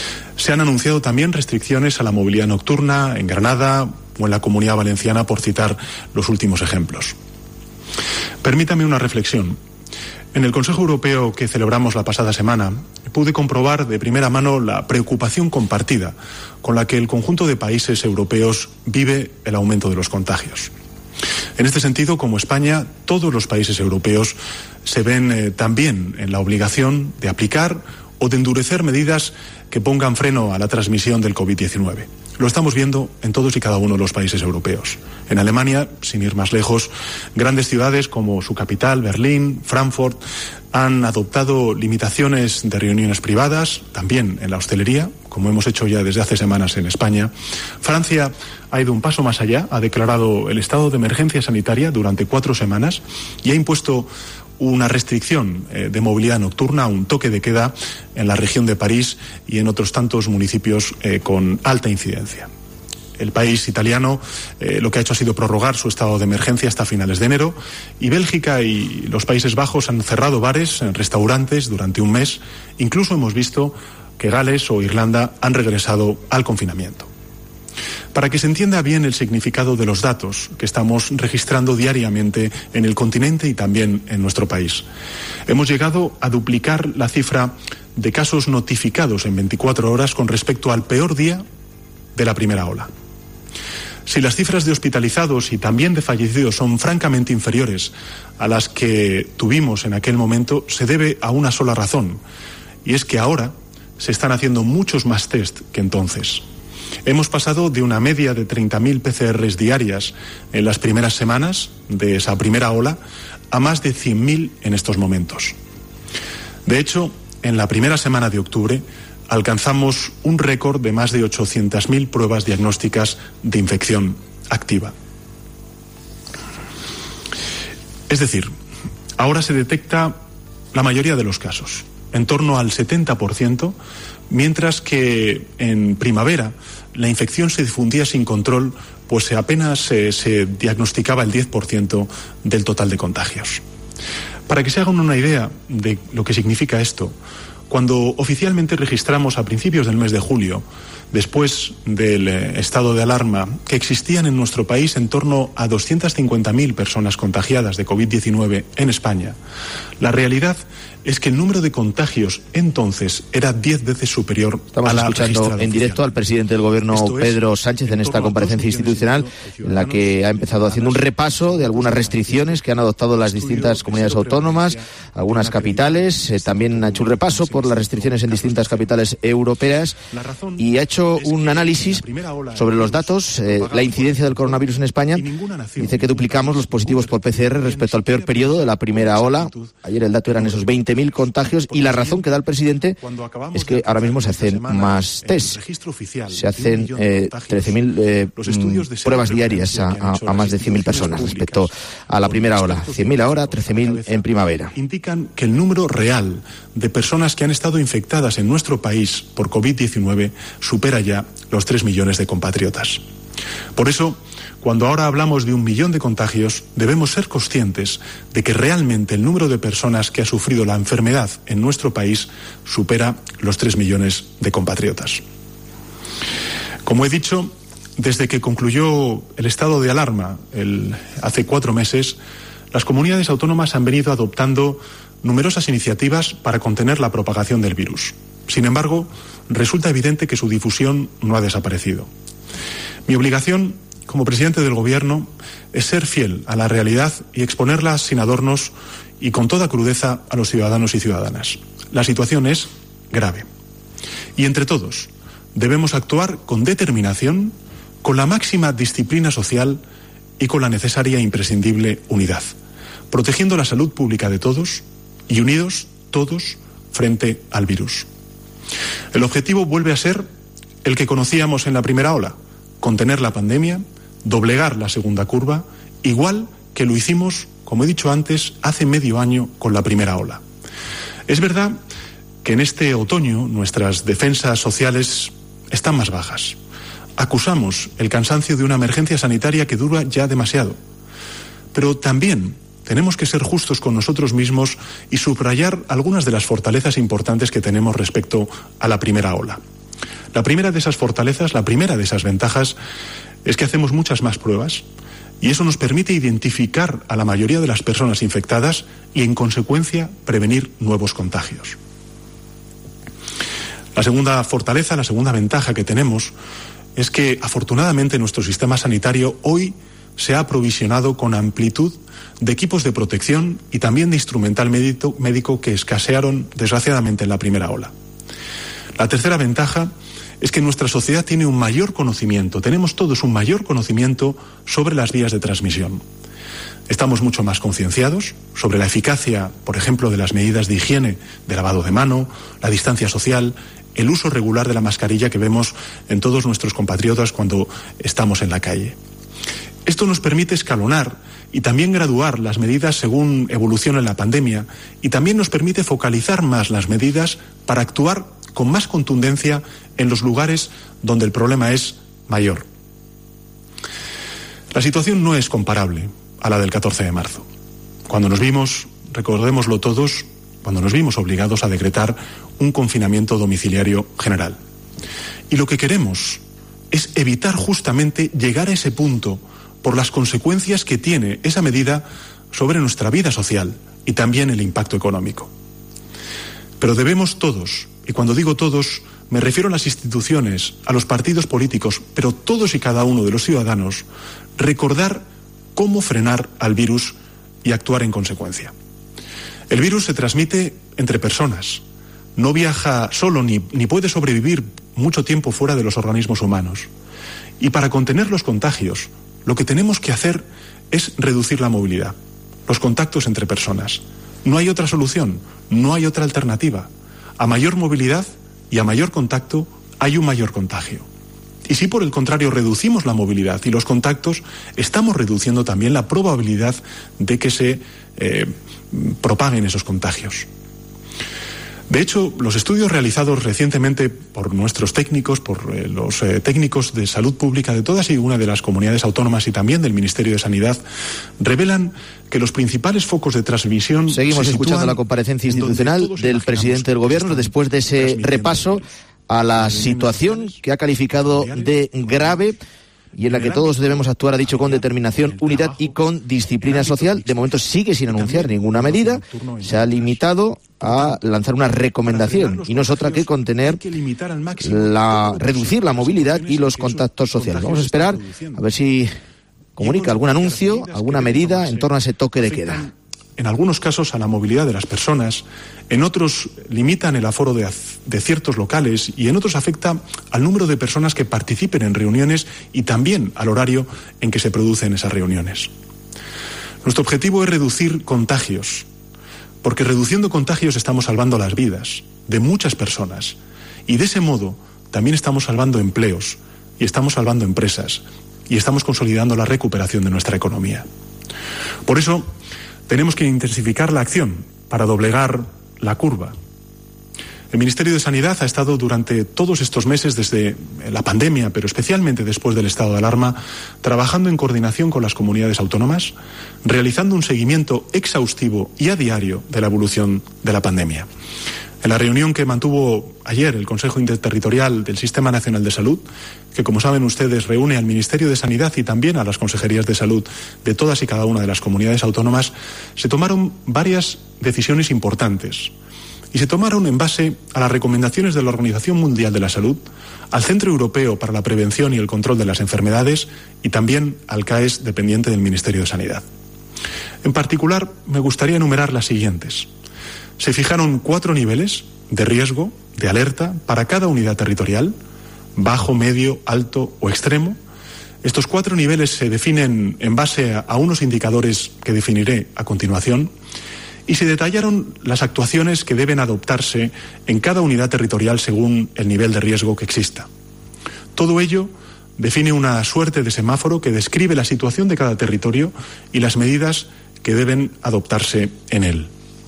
Se han anunciado también restricciones a la movilidad nocturna en Granada o en la Comunidad Valenciana, por citar los últimos ejemplos. Permítame una reflexión. En el Consejo Europeo que celebramos la pasada semana, pude comprobar de primera mano la preocupación compartida con la que el conjunto de países europeos vive el aumento de los contagios. En este sentido, como España, todos los países europeos se ven eh, también en la obligación de aplicar o de endurecer medidas que pongan freno a la transmisión del COVID diecinueve. Lo estamos viendo en todos y cada uno de los países europeos. En Alemania, sin ir más lejos, grandes ciudades como su capital, Berlín, Frankfurt, han adoptado limitaciones de reuniones privadas, también en la hostelería, como hemos hecho ya desde hace semanas en España. Francia ha ido un paso más allá, ha declarado el estado de emergencia sanitaria durante cuatro semanas y ha impuesto una restricción eh, de movilidad nocturna, un toque de queda en la región de París y en otros tantos municipios eh, con alta incidencia. El país italiano eh, lo que ha hecho ha sido prorrogar su estado de emergencia hasta finales de enero y Bélgica y los Países Bajos han cerrado bares, restaurantes durante un mes. Incluso hemos visto que Gales o Irlanda han regresado al confinamiento. Para que se entienda bien el significado de los datos que estamos registrando diariamente en el continente y también en nuestro país, hemos llegado a duplicar la cifra de casos notificados en veinticuatro horas con respecto al peor día de la primera ola. Si las cifras de hospitalizados y también de fallecidos son francamente inferiores a las que tuvimos en aquel momento, se debe a una sola razón, y es que ahora se están haciendo muchos más test que entonces. Hemos pasado de una media de treinta mil P C Rs diarias en las primeras semanas de esa primera ola a más de cien mil en estos momentos. De hecho, en la primera semana de octubre alcanzamos un récord de más de ochocientas mil pruebas diagnósticas de infección activa. Es decir, ahora se detecta la mayoría de los casos, en torno al setenta por ciento, mientras que en primavera la infección se difundía sin control, pues apenas se, se diagnosticaba el diez por ciento del total de contagios. Para que se hagan una idea de lo que significa esto, cuando oficialmente registramos a principios del mes de julio, después del eh, estado de alarma, que existían en nuestro país en torno a doscientas cincuenta mil personas contagiadas de COVID diecinueve en España, la realidad es que el número de contagios entonces era diez veces superior Estamos a la escuchando registrada en directo oficial. al presidente del Gobierno, Esto es, Pedro Sánchez, en esta comparecencia institucional, en la que ha empezado haciendo un repaso de algunas restricciones que han adoptado las distintas comunidades autónomas, algunas capitales. Eh, también ha hecho un repaso por las restricciones en distintas capitales europeas y ha hecho un análisis sobre los datos, eh, la incidencia del coronavirus en España. Dice que duplicamos los positivos por P C R respecto al peor periodo de la primera ola. Ayer el dato eran esos veinte mil contagios y la razón que da el presidente es que ahora mismo se hacen más test. Se hacen eh, trece mil eh, pruebas diarias a, a, a más de cien mil personas respecto a la primera ola. cien mil ahora, trece mil en primavera. Indican que el número real de personas que han estado infectadas en nuestro país por COVID diecinueve supera ya los tres millones de compatriotas. Por eso, cuando ahora hablamos de un millón de contagios, debemos ser conscientes de que realmente el número de personas que ha sufrido la enfermedad en nuestro país supera los tres millones de compatriotas. Como he dicho, desde que concluyó el estado de alarma el, hace cuatro meses, las comunidades autónomas han venido adoptando numerosas iniciativas para contener la propagación del virus. Sin embargo, resulta evidente que su difusión no ha desaparecido. Mi obligación como presidente del Gobierno es ser fiel a la realidad y exponerla sin adornos y con toda crudeza a los ciudadanos y ciudadanas. La situación es grave. Y entre todos debemos actuar con determinación, con la máxima disciplina social y con la necesaria e imprescindible unidad, protegiendo la salud pública de todos y unidos todos frente al virus. El objetivo vuelve a ser el que conocíamos en la primera ola: contener la pandemia, doblegar la segunda curva, igual que lo hicimos, como he dicho antes, hace medio año con la primera ola. Es verdad que en este otoño nuestras defensas sociales están más bajas. Acusamos el cansancio de una emergencia sanitaria que dura ya demasiado. Pero también tenemos que ser justos con nosotros mismos y subrayar algunas de las fortalezas importantes que tenemos respecto a la primera ola. La primera de esas fortalezas, la primera de esas ventajas, es que hacemos muchas más pruebas y eso nos permite identificar a la mayoría de las personas infectadas y, en consecuencia, prevenir nuevos contagios. La segunda fortaleza, la segunda ventaja que tenemos es que, afortunadamente, nuestro sistema sanitario hoy se ha aprovisionado con amplitud de equipos de protección y también de instrumental médico, médico que escasearon, desgraciadamente, en la primera ola. La tercera ventaja es que nuestra sociedad tiene un mayor conocimiento, tenemos todos un mayor conocimiento sobre las vías de transmisión. Estamos mucho más concienciados sobre la eficacia, por ejemplo, de las medidas de higiene, de lavado de mano, la distancia social, el uso regular de la mascarilla que vemos en todos nuestros compatriotas cuando estamos en la calle. Esto nos permite escalonar y también graduar las medidas según evolucione la pandemia y también nos permite focalizar más las medidas para actuar con más contundencia en los lugares donde el problema es mayor. La situación no es comparable a la del catorce de marzo, cuando nos vimos, recordémoslo todos, cuando nos vimos obligados a decretar un confinamiento domiciliario general. Y lo que queremos es evitar justamente llegar a ese punto por las consecuencias que tiene esa medida sobre nuestra vida social y también el impacto económico. Pero debemos todos, y cuando digo todos, me refiero a las instituciones, a los partidos políticos, pero todos y cada uno de los ciudadanos, recordar cómo frenar al virus y actuar en consecuencia. El virus se transmite entre personas, no viaja solo ni, ni puede sobrevivir mucho tiempo fuera de los organismos humanos. Y para contener los contagios, lo que tenemos que hacer es reducir la movilidad, los contactos entre personas. No hay otra solución, no hay otra alternativa. A mayor movilidad y a mayor contacto hay un mayor contagio. Y si por el contrario reducimos la movilidad y los contactos, estamos reduciendo también la probabilidad de que se eh, propaguen esos contagios. De hecho, los estudios realizados recientemente por nuestros técnicos, por eh, los eh, técnicos de salud pública de todas y una de las comunidades autónomas y también del Ministerio de Sanidad, revelan que los principales focos de transmisión... Seguimos escuchando la comparecencia institucional del presidente del Gobierno después de ese repaso a la situación que ha calificado de grave y en la que todos debemos actuar, ha dicho, con determinación, unidad y con disciplina social. De momento sigue sin anunciar ninguna medida, se ha limitado a lanzar una recomendación y no es otra que contener, la, reducir la movilidad y los contactos sociales. Vamos a esperar a ver si comunica algún anuncio, alguna medida en torno a ese toque de queda. En algunos casos a la movilidad de las personas, en otros limitan el aforo de, de ciertos locales y en otros afecta al número de personas que participen en reuniones y también al horario en que se producen esas reuniones. Nuestro objetivo es reducir contagios, porque reduciendo contagios estamos salvando las vidas de muchas personas y de ese modo también estamos salvando empleos y estamos salvando empresas y estamos consolidando la recuperación de nuestra economía. Por eso, tenemos que intensificar la acción para doblegar la curva. El Ministerio de Sanidad ha estado durante todos estos meses, desde la pandemia, pero especialmente después del estado de alarma, trabajando en coordinación con las comunidades autónomas, realizando un seguimiento exhaustivo y a diario de la evolución de la pandemia. En la reunión que mantuvo ayer el Consejo Interterritorial del Sistema Nacional de Salud, que como saben ustedes reúne al Ministerio de Sanidad y también a las consejerías de salud de todas y cada una de las comunidades autónomas, se tomaron varias decisiones importantes. Y se tomaron en base a las recomendaciones de la Organización Mundial de la Salud, al Centro Europeo para la Prevención y el Control de las Enfermedades y también al C A E S dependiente del Ministerio de Sanidad. En particular, me gustaría enumerar las siguientes. Se fijaron cuatro niveles de riesgo, de alerta, para cada unidad territorial, bajo, medio, alto o extremo. Estos cuatro niveles se definen en base a, a unos indicadores que definiré a continuación y se detallaron las actuaciones que deben adoptarse en cada unidad territorial según el nivel de riesgo que exista. Todo ello define una suerte de semáforo que describe la situación de cada territorio y las medidas que deben adoptarse en él.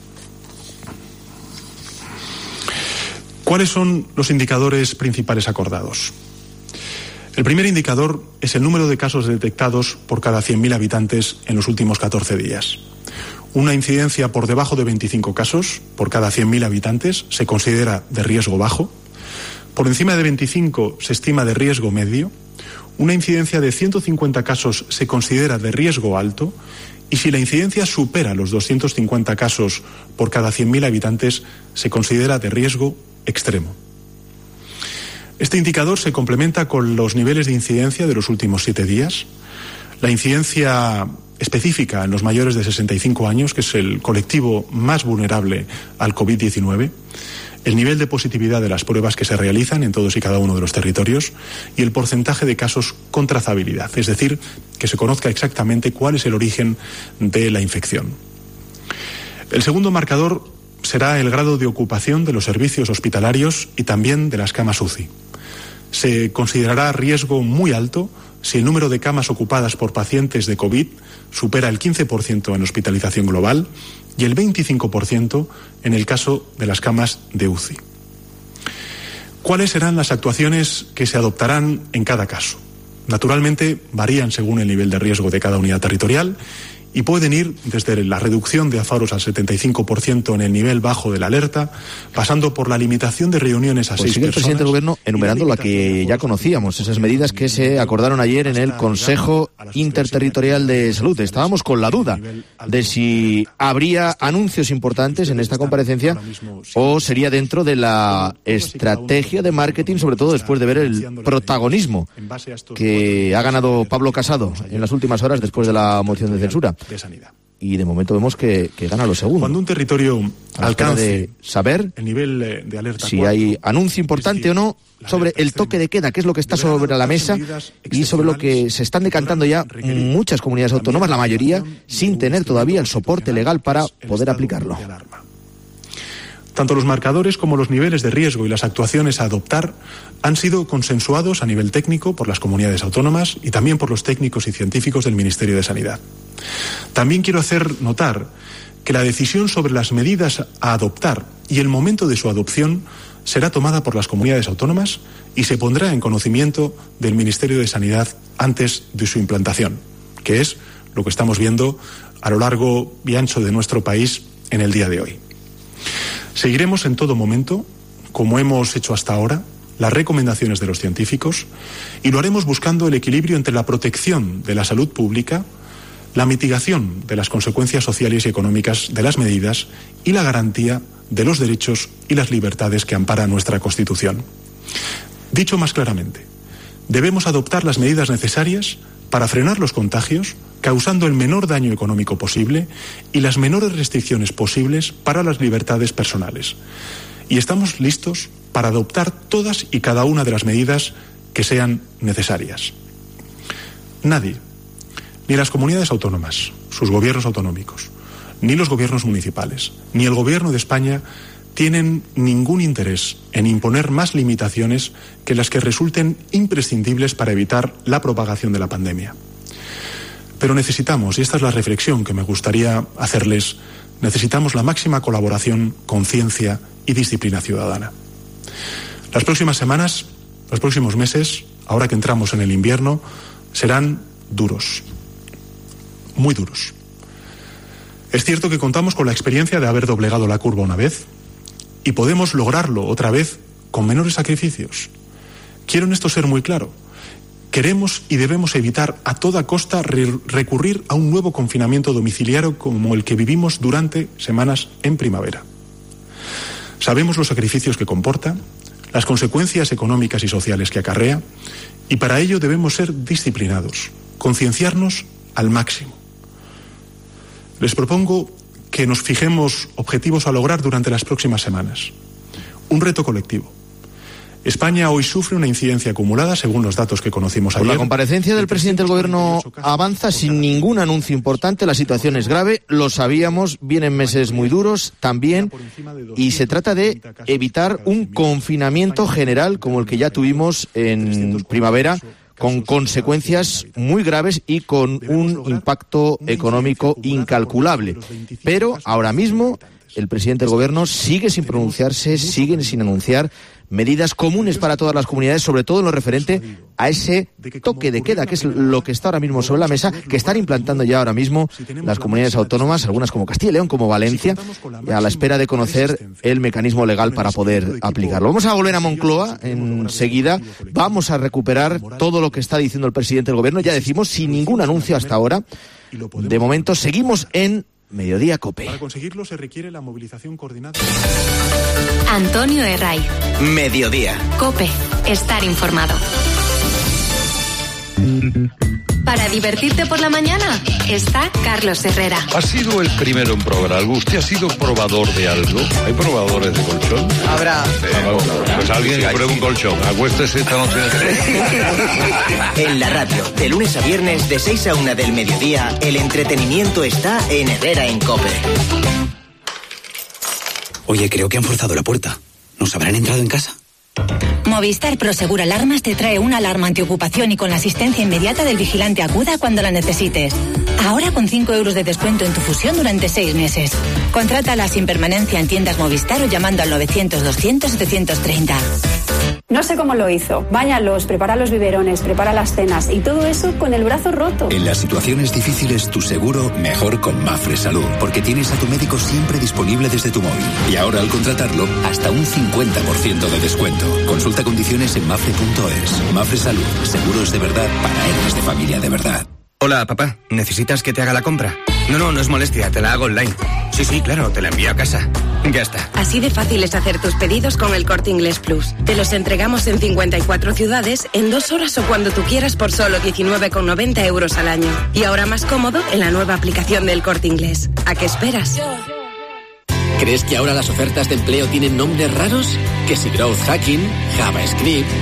¿Cuáles son los indicadores principales acordados? El primer indicador es el número de casos detectados por cada cien mil habitantes en los últimos catorce días. Una incidencia por debajo de veinticinco casos por cada cien mil habitantes se considera de riesgo bajo. Por encima de veinticinco se estima de riesgo medio. Una incidencia de ciento cincuenta casos se considera de riesgo alto. Y si la incidencia supera los doscientos cincuenta casos por cada cien mil habitantes, se considera de riesgo extremo. Este indicador se complementa con los niveles de incidencia de los últimos siete días. La incidencia específica en los mayores de sesenta y cinco años, que es el colectivo más vulnerable al COVID diecinueve, el nivel de positividad de las pruebas que se realizan en todos y cada uno de los territorios y el porcentaje de casos con trazabilidad, es decir, que se conozca exactamente cuál es el origen de la infección. El segundo marcador será el grado de ocupación de los servicios hospitalarios y también de las camas U C I. Se considerará riesgo muy alto si el número de camas ocupadas por pacientes de COVID supera el quince por ciento en hospitalización global y el veinticinco por ciento en el caso de las camas de U C I. ¿Cuáles serán las actuaciones que se adoptarán en cada caso? Naturalmente, varían según el nivel de riesgo de cada unidad territorial y pueden ir desde la reducción de aforos al setenta y cinco por ciento en el nivel bajo de la alerta, pasando por la limitación de reuniones a pues seis sigue personas. El presidente del Gobierno enumerando la que ya conocíamos, esas medidas que se acordaron ayer en el Consejo Interterritorial de Salud. Estábamos con la duda de si habría anuncios importantes en esta comparecencia o sería dentro de la estrategia de marketing, sobre todo después de ver el protagonismo que ha ganado Pablo Casado en las últimas horas después de la moción de censura. De sanidad. Y de momento vemos que, que gana lo segundo. Cuando un territorio alcance de saber el nivel de alerta si hay anuncio importante o no sobre el toque de queda, que es lo que está sobre la mesa y sobre lo que se están decantando ya muchas comunidades autónomas, la mayoría sin tener todavía el soporte legal para poder aplicarlo. Tanto los marcadores como los niveles de riesgo y las actuaciones a adoptar han sido consensuados a nivel técnico por las comunidades autónomas y también por los técnicos y científicos del Ministerio de Sanidad. También quiero hacer notar que la decisión sobre las medidas a adoptar y el momento de su adopción será tomada por las comunidades autónomas y se pondrá en conocimiento del Ministerio de Sanidad antes de su implantación, que es lo que estamos viendo a lo largo y ancho de nuestro país en el día de hoy. Seguiremos en todo momento, como hemos hecho hasta ahora, las recomendaciones de los científicos y lo haremos buscando el equilibrio entre la protección de la salud pública, la mitigación de las consecuencias sociales y económicas de las medidas y la garantía de los derechos y las libertades que ampara nuestra Constitución. Dicho más claramente, debemos adoptar las medidas necesarias para frenar los contagios, causando el menor daño económico posible y las menores restricciones posibles para las libertades personales. Y estamos listos para adoptar todas y cada una de las medidas que sean necesarias. Nadie, ni las comunidades autónomas, sus gobiernos autonómicos, ni los gobiernos municipales, ni el Gobierno de España tienen ningún interés en imponer más limitaciones que las que resulten imprescindibles para evitar la propagación de la pandemia. Pero necesitamos, y esta es la reflexión que me gustaría hacerles, necesitamos la máxima colaboración, conciencia y disciplina ciudadana. Las próximas semanas, los próximos meses, ahora que entramos en el invierno, serán duros, muy duros. Es cierto que contamos con la experiencia de haber doblegado la curva una vez y podemos lograrlo otra vez con menores sacrificios. Quiero en esto ser muy claro. Queremos y debemos evitar a toda costa re- recurrir a un nuevo confinamiento domiciliario como el que vivimos durante semanas en primavera. Sabemos los sacrificios que comporta, las consecuencias económicas y sociales que acarrea, y para ello debemos ser disciplinados, concienciarnos al máximo. Les propongo que nos fijemos objetivos a lograr durante las próximas semanas. Un reto colectivo. España hoy sufre una incidencia acumulada, según los datos que conocimos ayer. Por la comparecencia del presidente del Gobierno avanza sin ningún anuncio importante. La situación es grave, lo sabíamos, vienen meses muy duros también, y se trata de evitar un confinamiento general como el que ya tuvimos en primavera, con consecuencias muy graves y con un impacto económico incalculable. Pero ahora mismo el presidente del Gobierno sigue sin pronunciarse, sigue sin anunciar medidas comunes para todas las comunidades, sobre todo en lo referente a ese toque de queda, que es lo que está ahora mismo sobre la mesa, que están implantando ya ahora mismo las comunidades autónomas, algunas como Castilla y León, como Valencia, a la espera de conocer el mecanismo legal para poder aplicarlo. Vamos a volver a Moncloa enseguida, vamos a recuperar todo lo que está diciendo el presidente del Gobierno, ya decimos, sin ningún anuncio hasta ahora. De momento seguimos en Mediodía COPE. Para conseguirlo se requiere la movilización coordinada. Antonio Herray. Mediodía. COPE. Estar informado. Para divertirte por la mañana está Carlos Herrera. ¿Ha sido el primero en probar algo? ¿Usted ha sido probador de algo? ¿Hay probadores de colchón? Habrá. Ah, bueno, pues alguien que pruebe un colchón. Acuéstese esta noche. En la radio, de lunes a viernes, de seis a una del mediodía, el entretenimiento está en Herrera en COPE. Oye, creo que han forzado la puerta. ¿Nos habrán entrado en casa? Movistar Prosegur Alarmas te trae una alarma antiocupación y con la asistencia inmediata del vigilante acuda cuando la necesites. Ahora con cinco euros de descuento en tu fusión durante seis meses. Contrátala sin permanencia en tiendas Movistar o llamando al novecientos doscientos setecientos treinta. No sé cómo lo hizo. Báñalos, prepara los biberones, prepara las cenas y todo eso con el brazo roto. En las situaciones difíciles, tu seguro mejor con Mafre Salud, porque tienes a tu médico siempre disponible desde tu móvil. Y ahora al contratarlo, hasta un cincuenta por ciento de descuento. Consulta condiciones en mafre punto es. Mafre Salud, seguros de verdad para héroes de familia de verdad. Hola, papá. ¿Necesitas que te haga la compra? No, no, no es molestia, te la hago online. Sí, sí, claro, te la envío a casa. Ya está. Así de fácil es hacer tus pedidos con el Corte Inglés Plus. Te los entregamos en cincuenta y cuatro ciudades, en dos horas o cuando tú quieras por solo diecinueve con noventa euros al año. Y ahora más cómodo en la nueva aplicación del Corte Inglés. ¿A qué esperas? ¿Crees que ahora las ofertas de empleo tienen nombres raros? Que si Growth Hacking, JavaScript...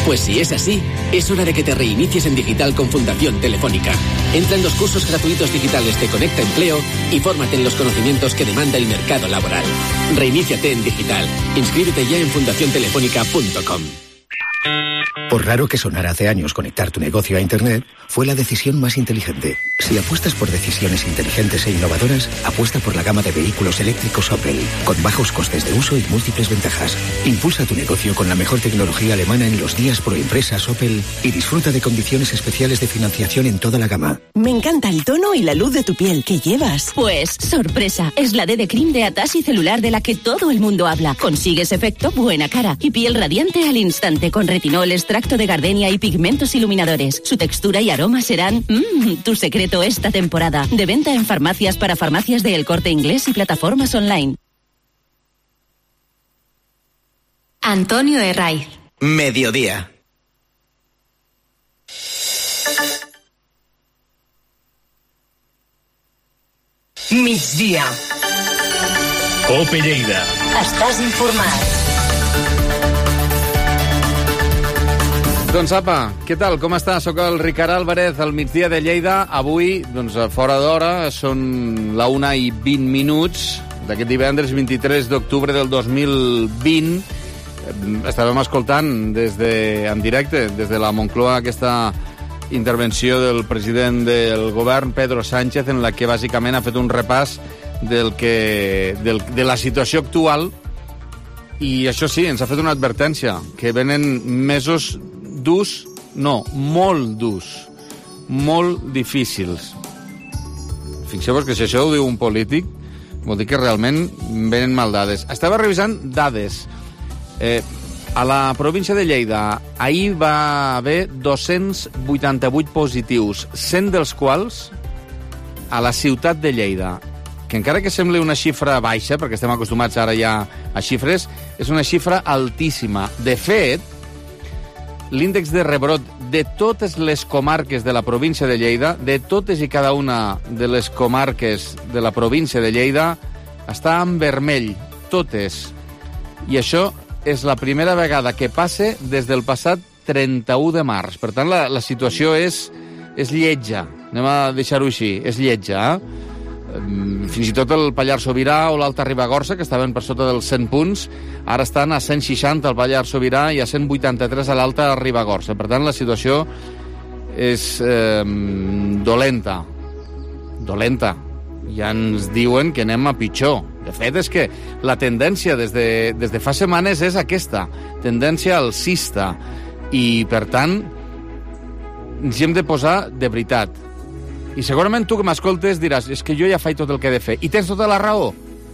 Pues si es así, es hora de que te reinicies en digital con Fundación Telefónica. Entra en los cursos gratuitos digitales de Conecta Empleo y fórmate en los conocimientos que demanda el mercado laboral. Reiníciate en digital. Inscríbete ya en fundación telefónica punto com. Por raro que sonara hace años, conectar tu negocio a Internet fue la decisión más inteligente. Si apuestas por decisiones inteligentes e innovadoras, apuesta por la gama de vehículos eléctricos Opel, con bajos costes de uso y múltiples ventajas. Impulsa tu negocio con la mejor tecnología alemana en los días pro empresas Opel y disfruta de condiciones especiales de financiación en toda la gama. Me encanta el tono y la luz de tu piel. ¿Qué llevas? Pues, sorpresa, es la D D Cream de Atasi Celular de la que todo el mundo habla. Consigues efecto buena cara y piel radiante al instante con retinol, extracto de gardenia y pigmentos iluminadores. Su textura y aroma serán mmm, tu secreto esta temporada. De venta en farmacias para farmacias de El Corte Inglés y plataformas online. Antonio Herraiz. Mediodía. Migdia. Cope Lleida. Estàs informat. Doncs apa, què tal, com està? Soc el Ricard Álvarez, al migdia de Lleida. Avui, doncs, fora d'hora, són la una i vint minuts d'aquest divendres vint-i-tres d'octubre del dos mil vint. Estàvem escoltant des de, en directe, des de la Moncloa, aquesta intervenció del president del govern, Pedro Sánchez, en la que bàsicament ha fet un repàs del que, del, de la situació actual. I això sí, ens ha fet una advertència, que venen mesos durs, no, molt durs, molt difícils. Fixeu-vos que si això ho diu un polític, vol dir que realment venen mal dades. Estava revisant dades. Eh, a la província de Lleida ahir va haver dos-cents vuitanta-vuit positius, cent dels quals a la ciutat de Lleida, que encara que sembli una xifra baixa, perquè estem acostumats ara ja a xifres, és una xifra altíssima. De fet, l'índex de rebrot de totes les comarques de la província de Lleida, de totes i cada una de les comarques de la província de Lleida, està en vermell, totes. I això és la primera vegada que passa des del passat trenta-u de març. Per tant, la, la situació és, és lletja. Anem a deixar-ho així, és lletja, eh? Fins i tot el Pallars Sobirà o l'Alta Ribagorça, que estaven per sota dels cent punts, ara estan a cent seixanta al Pallars Sobirà i a cent vuitanta-tres a l'Alta Ribagorça. Per tant, la situació és eh, dolenta. Dolenta. Ja ens diuen que anem a pitjor. De fet, és que la tendència des de, des de fa setmanes és aquesta, tendència alcista. I, per tant, ens hi hem de posar de veritat. I segurament tu que m'escoltes diràs, és que jo ja faig tot el que he de fer. I tens tota la raó.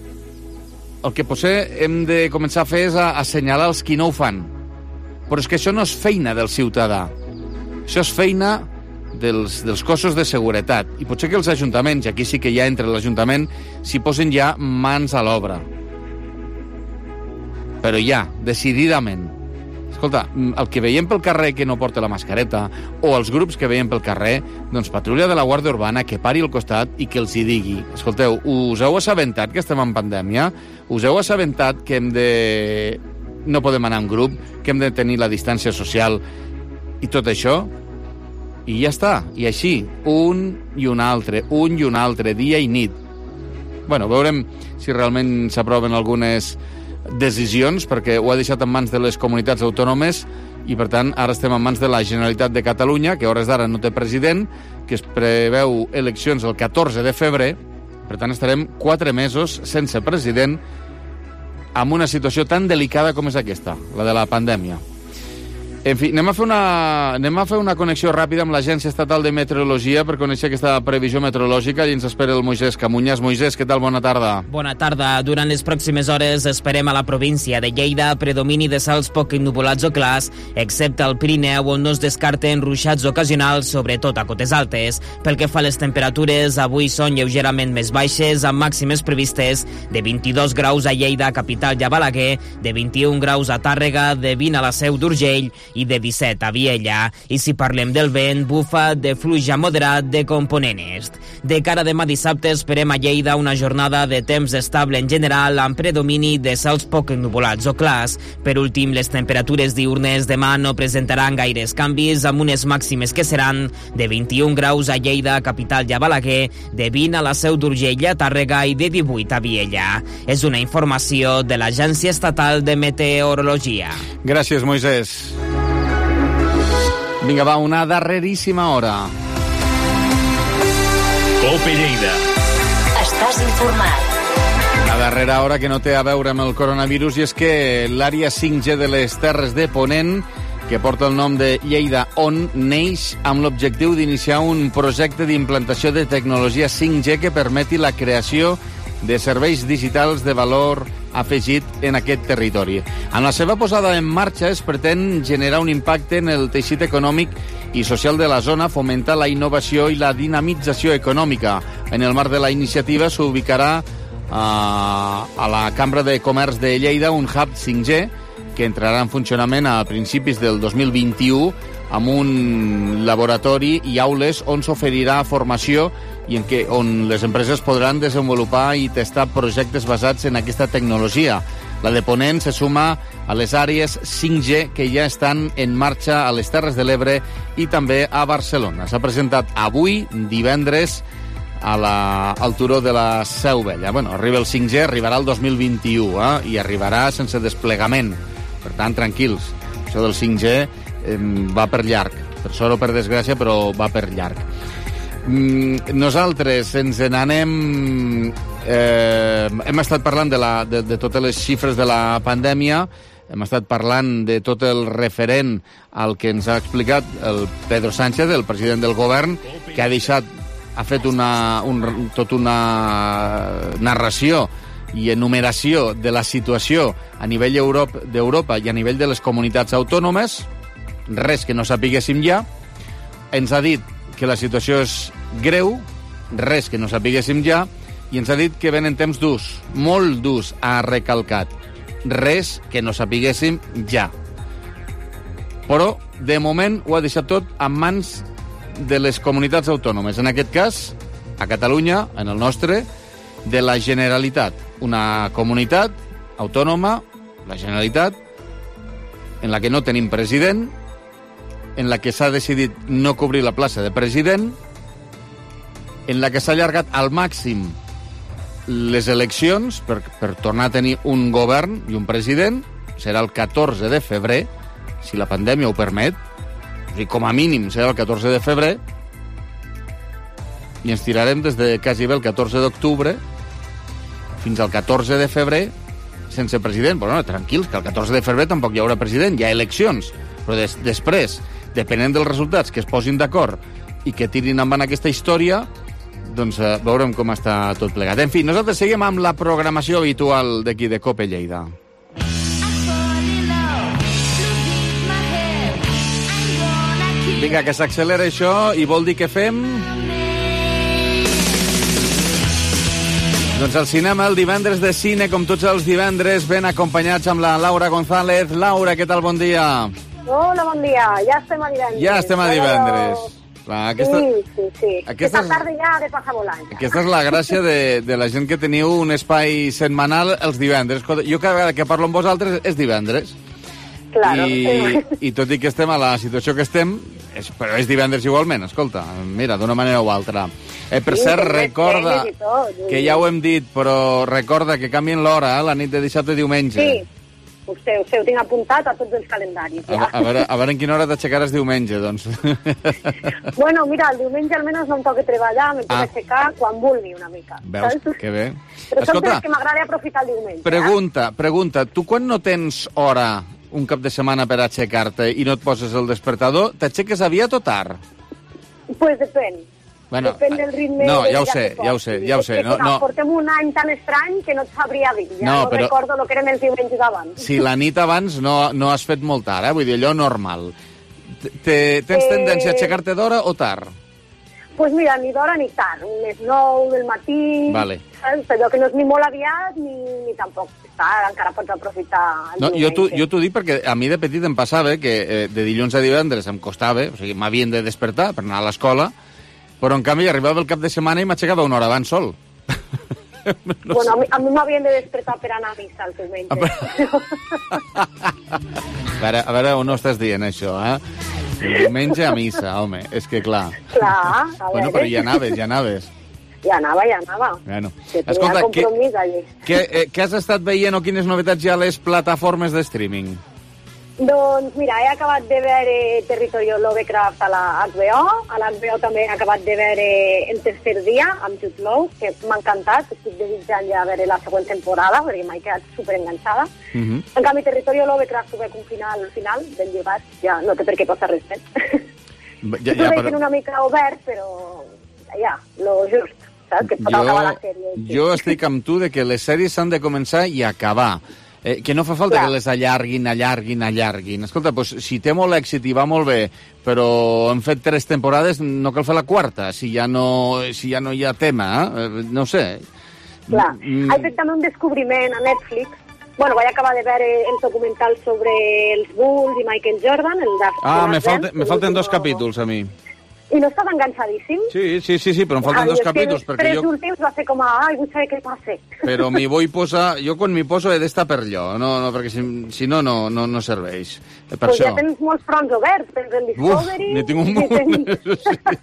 El que potser hem de començar a fer és a assenyalar els qui no ho fan. Però és que això no és feina del ciutadà. Això és feina dels, dels cossos de seguretat. I potser que els ajuntaments, i aquí sí que ja entre l'Ajuntament, s'hi posen ja mans a l'obra. Però ja, decididament. Escolta, el que veiem pel carrer que no porta la mascareta, o els grups que veiem pel carrer, doncs patrulla de la Guàrdia Urbana que pari al costat i que els hi digui: escolteu, us heu assabentat que estem en pandèmia? Us heu assabentat que hem de... no podem anar en grup, que hem de tenir la distància social i tot això? I ja està. I així, un i un altre, un i un altre, dia i nit. Bueno, veurem si realment s'aproven algunes decisions, perquè ho ha deixat en mans de les comunitats autònomes i, per tant, ara estem en mans de la Generalitat de Catalunya, que a hores d'ara no té president, que es preveu eleccions el catorze de febrer. Per tant, estarem quatre mesos sense president amb una situació tan delicada com és aquesta, la de la pandèmia. En fi, anem a fer una, anem a fer una connexió ràpida amb l'Agència Estatal de Meteorologia per conèixer aquesta previsió meteorològica i ens espera el Moisès Camunyas. Moisès, què tal? Bona tarda. Bona tarda. Durant les pròximes hores esperem a la província de Lleida predomini de cels poc nuvolats o clars, excepte al Pirineu, on no es descarten ruixats ocasionals, sobretot a cotes altes. Pel que fa a les temperatures, avui són lleugerament més baixes, amb màximes previstes de vint-i-dos graus a Lleida, capital i a Balaguer, de vint-i-un graus a Tàrrega, de vint a la Seu d'Urgell i de disset a Viella. I si parlem del vent, bufa de fluix a moderat de component est. De cara a demà dissabte esperem a Lleida una jornada de temps estable en general amb predomini de cels poc ennuvolats o clars. Per últim, les temperatures diurnes demà no presentaran gaires canvis amb unes màximes que seran de vint-i-un graus a Lleida, capital i a Balaguer, de vint a la Seu d'Urgell a Tàrrega i de divuit a Viella. És una informació de l'Agència Estatal de Meteorologia. Gràcies, Moisès. Vinga, va, una darreríssima hora. Cope Lleida. Estàs informat. La darrera hora que no té a veure amb el coronavirus, i és que l'àrea cinc G de les Terres de Ponent, que porta el nom de Lleida On, neix amb l'objectiu d'iniciar un projecte d'implantació de tecnologia cinc G que permeti la creació de serveis digitals de valor afegit en aquest territori. Amb la seva posada en marxa es pretén generar un impacte en el teixit econòmic i social de la zona, fomentar la innovació i la dinamització econòmica. En el marc de la iniciativa s'ubicarà uh, a la Cambra de Comerç de Lleida un hub cinc G que entrarà en funcionament a principis del dos mil vint-i-u amb un laboratori i aules on s'oferirà formació i en què, on les empreses podran desenvolupar i testar projectes basats en aquesta tecnologia. La de Ponent se suma a les àrees cinc G que ja estan en marxa a les Terres de l'Ebre i també a Barcelona. S'ha presentat avui, divendres, a la, al turó de la Seu Vella. Bueno, arriba el cinc G, arribarà el dos mil vint-i-u, eh? I arribarà sense desplegament. Per tant, tranquils, això del cinc G eh, va per llarg. Per sort o per desgràcia, però va per llarg. Mm, nosaltres ens n'anem... Eh, hem estat parlant de, la, de, de totes les xifres de la pandèmia, hem estat parlant de tot el referent al que ens ha explicat el Pedro Sánchez, el president del govern, que ha deixat, ha fet una, un, tot una narració i enumeració de la situació a nivell d'Europa i a nivell de les comunitats autònomes, res que no sapiguéssim ja. Ens ha dit que la situació és greu, res que no sapiguéssim ja, i ens ha dit que venen temps durs, molt durs, ha recalcat. Res que no sapiguéssim ja. Però, de moment, ho ha deixat tot en mans de les comunitats autònomes. En aquest cas, a Catalunya, en el nostre, de la Generalitat. Una comunitat autònoma, la Generalitat, en la que no tenim president, en la que s'ha decidit no cobrir la plaça de president, en la que s'ha allargat al màxim les eleccions per, per tornar a tenir un govern i un president. Serà el catorze de febrer, si la pandèmia ho permet, i com a mínim serà el catorze de febrer, i ens tirarem des de quasi bé el catorze d'octubre fins al catorze de febrer sense president. Però no, tranquils, que el catorze de febrer tampoc hi haurà president, hi ha eleccions, però des, després, depenent dels resultats que es posin d'acord i que tirin endavant aquesta història, doncs eh, veurem com està tot plegat. En fi, nosaltres seguim amb la programació habitual d'aquí de Cope Lleida. Vinga, que s'accelera això i vol dir que fem... Doncs al cinema, el divendres de cine, com tots els divendres, ben acompanyats amb la Laura González. Laura, què tal? Bon dia. Hola, bon dia. Ja estem a divendres. Ja estem a divendres. Clar, aquesta... Sí, sí, sí. Aquesta, aquesta tarda ja de passar volant. Aquesta és la gràcia de, de la gent que teniu un espai setmanal els divendres. Jo cada vegada que parlo amb vosaltres és divendres. Claro. I, i tot i que estem a la situació que estem, és, però és divendres igualment, escolta, mira, d'una manera o altra. Eh, per sí, cert, recorda, tot, que ja ho hem dit, però recorda que canvien l'hora, eh, la nit de dissabte i diumenge. Sí, ho sé, ho sé, ho tinc apuntat a tots els calendaris. Ja. A, a, veure, a veure en quina hora t'aixecaràs diumenge, doncs. Bueno, mira, el diumenge almenys no em toca treballar, me puc ah. aixecar quan vulgui una mica. Veus? Saps? Que bé. Però escolta, és que m'agrada aprofitar el diumenge. Pregunta, eh? pregunta, tu quan no tens hora un cap de setmana per aixecar-te i no et poses el despertador, t'aixeques aviat o tard? Pues depèn. Bueno, depèn del ritme... No, ja ho sé, ja ho sé, ja ho sé. No, no. Portem un any tan estrany que no et sabria dir. Ja no, no però... recordo el que eren els diumenges abans. Si la nit abans no, no has fet molt tard, eh? Vull dir, allò normal. Te, tens tendència a aixecar-te d'hora o tard? pues mira, ni d'hora ni tard, unes nou del matí, vale. Saps? Allò que no és ni molt aviat ni, ni tampoc tard, encara pots aprofitar el no, jo t'ho dic perquè a mi de petit em passava que eh, de dilluns a divendres em costava, o sigui, m'havien de despertar per anar a l'escola, però en canvi arribava el cap de setmana i m'aixecava una hora abans sol. No bueno, sé. a mi m'havien de despertar per anar a missa el diumenge. A veure, a veure, on no estàs dient això, eh? El diumenge a missa, home, és que clar. Clar, a veure. Bueno, però ja anaves, ja anaves. Ja anava, ja anava. Bueno. Que tenia Escolta, compromís què, allí. Què, eh, què has estat veient o quines novetats hi ha a les plataformes de streaming? Doncs mira, he acabat de veure Territorio Lovecraft a la H B O, a la H B O també he acabat de veure El tercer dia, amb Jude Law, que m'ha encantat, estic desitjant ja veure la següent temporada, perquè m'he quedat superenganxada. Uh -huh. En canvi, Territorio Lovecraft ho veig un final, final, ben llevat, ja no té per què passar res més. Ja, ja, però... una mica obert, però ja, lo just, saps? Que pot jo, acabar la sèrie. Jo estic amb tu de que les sèries s'han de començar i acabar. Eh, que no fa falta Clar. que les allarguin, allarguin, allarguin. Escolta, doncs, si té molt èxit i va molt bé, però hem fet tres temporades, no cal fer la quarta, si ja no, si ja no hi ha tema, eh? No sé. Clar. Mm. He fet també un descobriment a Netflix. Bueno, vaig acabar de veure el documental sobre els Bulls i Michael Jordan. El de ah, me, falta, me falten dos capítols a mi. I no estàs enganxadíssim? Sí, sí, sí, sí, però em falten Ai, dos capítols. Els tres jo... últims va ser com a, ai, vull saber què passa. Però m'hi vull posar, jo quan m'hi poso he d'estar per allò, no, no, perquè si, si no, no, no, no serveix. Per pues això. Ja tens molts fronts oberts, tens el Discovery... Uf, n'hi tinc un munt. Tens...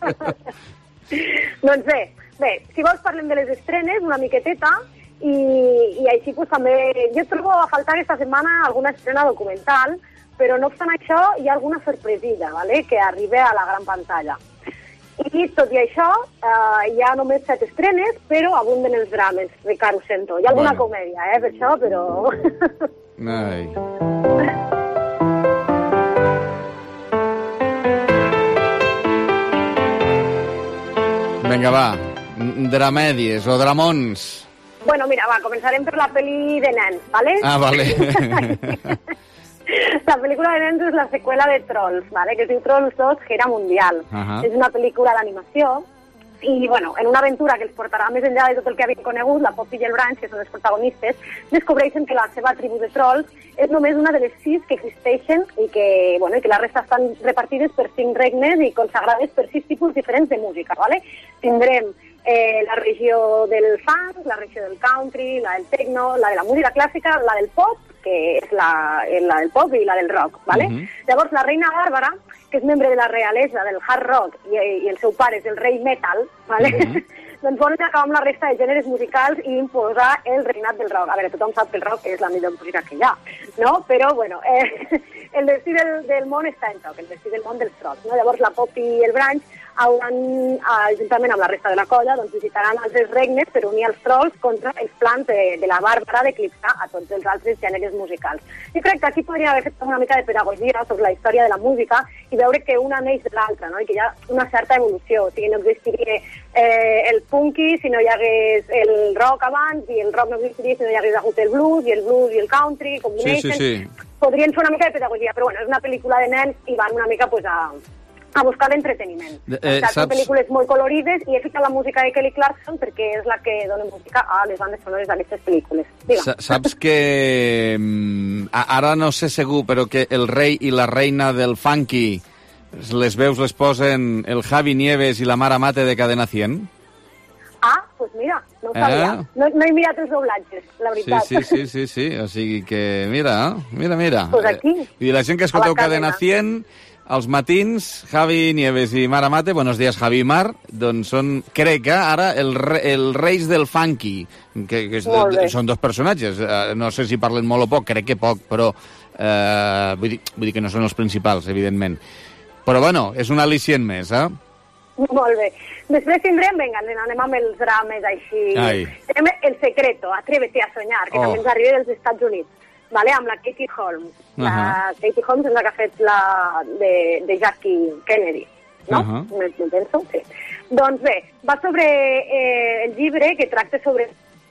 doncs bé, bé, si vols parlem de les estrenes una miqueteta, i, i així pues, també jo trobo a faltar aquesta setmana alguna estrena documental, però no obstant això hi ha alguna sorpresilla, ¿vale? Que arriba a la gran pantalla. I tot i això, eh, hi ha només set estrenes, però abunden els drames, Ricard, ho sento. Hi ha alguna bueno. comèdia, eh, per això, però... Ai... Vinga, va, dramèdies o dramons. Bueno, mira, va, començarem per la pel·li de nens, ¿vale? Ah, vale. La pel·lícula de nens és la seqüela de Trolls, ¿vale? Que es diu Trolls dos, Gira Mundial. Uh -huh. És una pel·lícula d'animació i, bueno, en una aventura que els portarà més enllà de tot el que havien conegut, la Poppy i el Branch, que són els protagonistes, descobreixen que la seva tribu de trolls és només una de les sis que existeixen i que, bueno, i que la resta estan repartides per cinc regnes i consagrades per sis tipus diferents de música, ¿vale? Tindrem eh, la regió del funk, la regió del country, la del techno, la de la música clàssica, la del pop, que és la, la del pop i la del rock, ¿vale? Uh-huh. Llavors, la reina Bàrbara, que és membre de la realesa del hard rock i, i el seu pare és el rei metal, ¿vale? Uh-huh. doncs volen acabar amb la resta de gèneres musicals i imposar el regnat del rock. A veure, tothom sap que el rock és la millor música que hi ha, no? Però, bueno, eh, el destí del, del món està en joc, el destí del món dels trolls, no? Llavors, la Poppy i el Branch hauran, juntament amb la resta de la colla, doncs visitaran altres regnes per unir els trolls contra els plans de, de la Bàrbara d'eclipsar a tots els altres gèneres musicals. Jo crec que aquí podria haver fet una mica de pedagogia sobre la història de la música i veure que una neix de l'altra, no? I que hi ha una certa evolució, o sigui, no existiria eh, el punky si no hi hagués el rock abans, i el rock no existiria si no hi hagués hagut el blues, i el blues i el country, combination. Sí, sí, sí. Podrien fer una mica de pedagogia, però bueno, és una pel·lícula de nens i van una mica pues, a... a buscar l'entreteniment. Eh, saps... Són pel·lícules molt colorides i he ficat la música de Kelly Clarkson perquè és la que dona música a les bandes sonores d'aquestes pel·lícules. Digue. Saps que ara no sé segur, però que el rei i la reina del funky, les veus les posen el Javi Nieves i la Mara Mate de Cadena cien? Ah, doncs pues mira, no ho sabia. Eh? No, no he mirat els doblatges, la veritat. Sí, sí, sí, sí, sí. O sigui que mira, mira, mira. Pues aquí. I la gent que escolteu Cadena cien... Els matins, Javi Nieves i Mara Mate, buenos días, Javi i Mar, doncs són, crec, ara, el, re, el reis del funky, que, que és, són dos personatges. Uh, no sé si parlen molt o poc, crec que poc, però uh, vull, dir, vull dir que no són els principals, evidentment. Però, bueno, és un al·licient més, eh? Molt bé. Després tindrem, vinga, anem amb els drames així. Ai. Tindrem El secreto, Atrévete a soñar, que oh. també ens arriba dels Estats Units. Vale, amb la Katie Holmes. La uh-huh. Katie Holmes és la que ha fet la de, de Jackie Kennedy, no? Uh-huh. Me, me penso, sí. Doncs bé, va sobre eh, el llibre que tracta sobre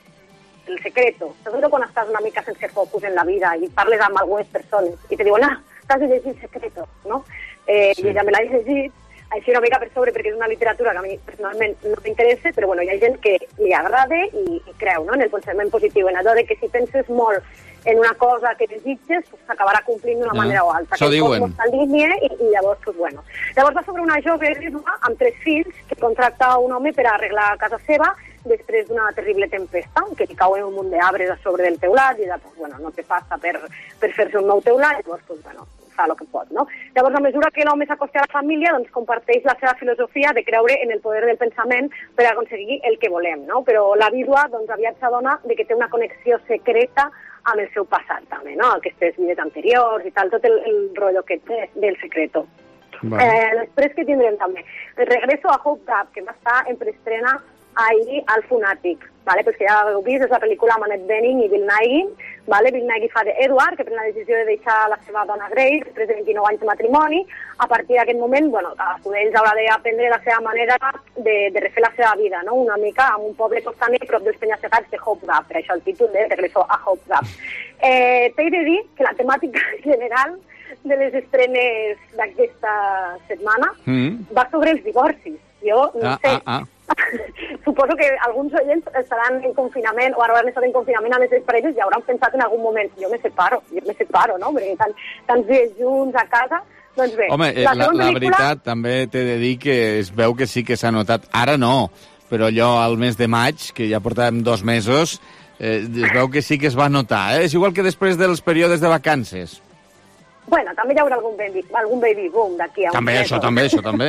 el secreto. Seguro quan estàs una mica sense focus en la vida i parles amb algunes persones i te diuen, ah, t'has de llegir El secreto, no? Eh, sí. I ja me l'he llegit. així una mica per sobre, perquè és una literatura que a mi personalment no m'interessa, però bueno, hi ha gent que li agrada i, i creu, no?, en el pensament positiu, en allò de que si penses molt en una cosa que desitges, pues, s'acabarà complint d'una ah, manera o altra. Això diuen. Que s'alinea i, i llavors, pues, bueno. Llavors va sobre una jove vídua amb tres fills que contracta un home per arreglar casa seva després d'una terrible tempesta, que li cauen un munt d'arbres a sobre del teulat i ella, pues, bueno, no té pasta per, per fer-se un nou teulat, llavors, pues, bueno, fa el que pot, no? Llavors, a mesura que l'home s'acosta a la família, doncs comparteix la seva filosofia de creure en el poder del pensament per aconseguir el que volem, no? Però la vídua, doncs, aviat s'adona de que té una connexió secreta amb el seu passat, també, no? Aquestes vides anteriors i tal, tot el, el rotllo que té del secreto. Vale. Eh, després que tindrem també el Regreso a Hope Gap, que va estar en preestrena ahir al Funàtic, vale? Pues que ja heu vist, és la pel·lícula amb Annette Bening i Bill Nighy, vale? Bill Nighy fa d'Edward, que pren la decisió de deixar la seva dona Grace després de vint-i-nou anys de matrimoni. A partir d'aquest moment, bueno, cadascú d'ells haurà d'aprendre la seva manera de, de refer la seva vida, no? Una mica amb un poble costaner prop dels penya-segats de Hope Gap, per això el títol de Regreso a Hope Gap. Eh, T'he de dir que la temàtica general de les estrenes d'aquesta setmana mm. va sobre els divorcis. Jo no ah, sé... Ah, ah. Suposo que alguns oients estaran en confinament o ara han estat en confinament amb les seves parelles i hauran pensat en algun moment, jo me separo, jo me separo, no? Perquè tant, tants dies junts a casa, doncs bé. Home, la, la, la pel·lícula... veritat, també t'he de dir que es veu que sí que s'ha notat, ara no, però allò al mes de maig, que ja portàvem dos mesos, eh, es veu que sí que es va notar, eh? És igual que després dels períodes de vacances. Bueno, també hi haurà algun baby, algun baby boom d'aquí a un També, això, també, això, també.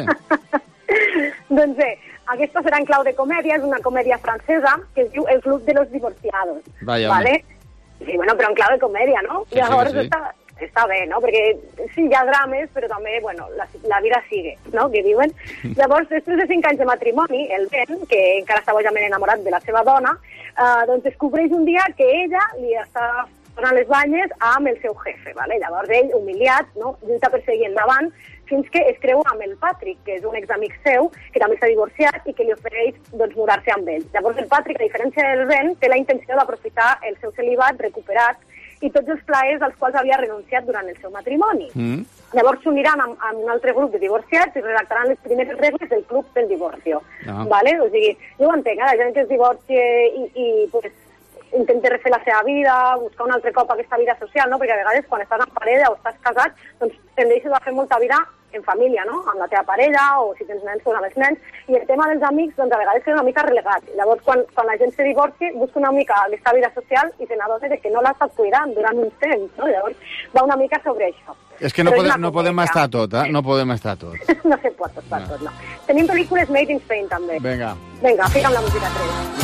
Doncs bé, aquesta serà en clau de comèdia, és una comèdia francesa que es diu El Club de los Divorciados. Vaya, ¿vale? Sí, bueno, però en clau de comèdia, no? Sí, Llavors sí, sí. Està, està bé, no? Perquè sí, hi ha drames, però també, bueno, la, la vida sigue, no? Que diuen. Llavors, després de cinc anys de matrimoni, el Ben, que encara està bojament enamorat de la seva dona, eh, doncs descobreix un dia que ella li està posant les banyes amb el seu jefe, ¿vale? Llavors ell, humiliat, no? Lluita per seguir endavant, fins que es creu amb el Patrick, que és un examic seu, que també s'ha divorciat i que li ofereix doncs, mudar-se amb ell. Llavors el Patrick, a diferència del Ben, té la intenció d'aprofitar el seu celibat recuperat i tots els plaers als quals havia renunciat durant el seu matrimoni. Mm. Llavors s'uniran amb, amb un altre grup de divorciats i redactaran les primeres regles del Club del Divorcio. Ah. ¿Vale? O sigui, jo ho entenc, eh? La gent que es divorcia i, i pues, intenta refer la seva vida, buscar un altre cop aquesta vida social, no? Perquè a vegades quan estàs en parella o estàs casat, doncs tendeixes a fer molta vida en família, no? Amb la teva parella, o si tens nens, doncs amb els nens, i el tema dels amics, doncs a vegades queda una mica relegat. Llavors, quan, quan la gent se divorcia, busca una mica aquesta vida social i se n'adona de que no l'ha estat cuidant durant un temps, no? Llavors, va una mica sobre això. És que no, podem, no podem estar tot, eh? No podem estar tot. No se pot estar no. tot, no. Tenim pel·lícules Made in Spain, també. Vinga. Vinga, fica'm la música tres.